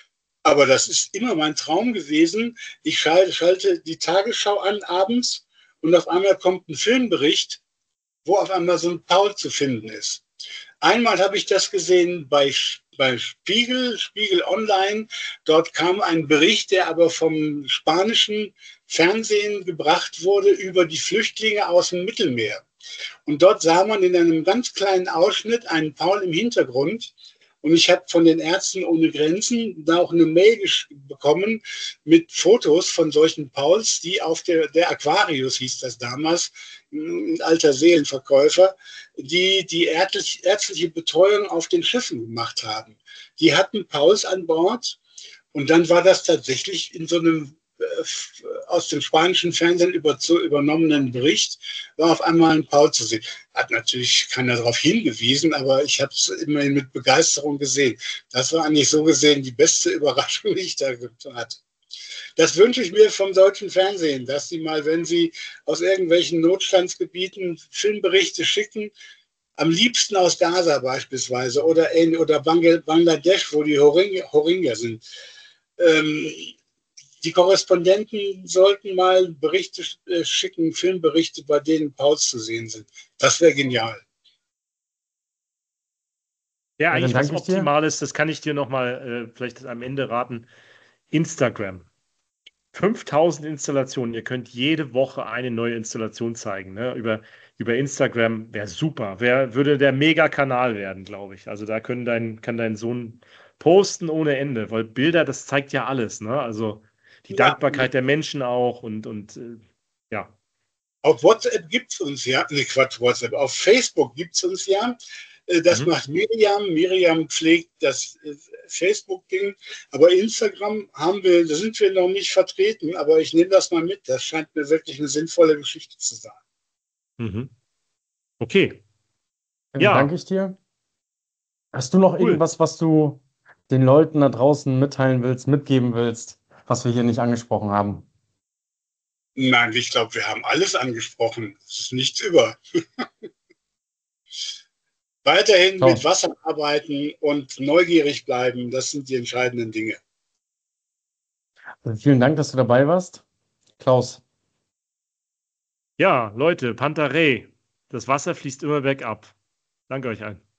Aber das ist immer mein Traum gewesen. Ich schalte, schalte die Tagesschau an abends und auf einmal kommt ein Filmbericht, wo auf einmal so ein Paul zu finden ist. Einmal habe ich das gesehen bei, bei Spiegel, Spiegel Online. Dort kam ein Bericht, der aber vom spanischen Fernsehen gebracht wurde über die Flüchtlinge aus dem Mittelmeer. Und dort sah man in einem ganz kleinen Ausschnitt einen Paul im Hintergrund. Und ich habe von den Ärzten ohne Grenzen da auch eine Mail bekommen mit Fotos von solchen Pauls, die auf der, der Aquarius hieß das damals, ein alter Seelenverkäufer, die die ärztlich, ärztliche Betreuung auf den Schiffen gemacht haben. Die hatten Pauls an Bord und dann war das tatsächlich in so einem aus dem spanischen Fernsehen über, zu übernommenen Bericht, war auf einmal ein Paul zu sehen. Hat natürlich keiner darauf hingewiesen, aber ich habe es immerhin mit Begeisterung gesehen. Das war eigentlich so gesehen die beste Überraschung, die ich da hatte. Das wünsche ich mir vom deutschen Fernsehen, dass sie mal, wenn sie aus irgendwelchen Notstandsgebieten Filmberichte schicken, am liebsten aus Gaza beispielsweise oder, in, oder Bangladesch, wo die Rohingya sind. Ähm, Die Korrespondenten sollten mal Berichte schicken, Filmberichte, bei denen Pauls zu sehen sind. Das wäre genial. Ja, eigentlich was Optimales, das kann ich dir nochmal äh, vielleicht am Ende raten. Instagram. fünftausend Installationen. Ihr könnt jede Woche eine neue Installation zeigen. Ne? Über, über Instagram wäre super. Wär, würde der Mega-Kanal werden, glaube ich. Also da können dein, kann dein Sohn posten ohne Ende, weil Bilder, das zeigt ja alles. Ne? Also die ja. Dankbarkeit der Menschen auch und, und äh, ja. Auf WhatsApp gibt es uns ja, ne Quatsch, WhatsApp, auf Facebook gibt es uns ja. Das mhm. macht Miriam. Miriam pflegt das Facebook-Ding. Aber Instagram haben wir, da sind wir noch nicht vertreten, aber ich nehme das mal mit. Das scheint mir wirklich eine sinnvolle Geschichte zu sein. Mhm. Okay. Dann ja. danke ich dir. Hast du noch cool. irgendwas, was du den Leuten da draußen mitteilen willst, mitgeben willst, was wir hier nicht angesprochen haben? Nein, ich glaube, wir haben alles angesprochen. Es ist nichts über. Weiterhin so. mit Wasser arbeiten und neugierig bleiben, das sind die entscheidenden Dinge. Also vielen Dank, dass du dabei warst. Klaus. Ja, Leute, Pantarei. Das Wasser fließt immer bergab. Danke euch allen.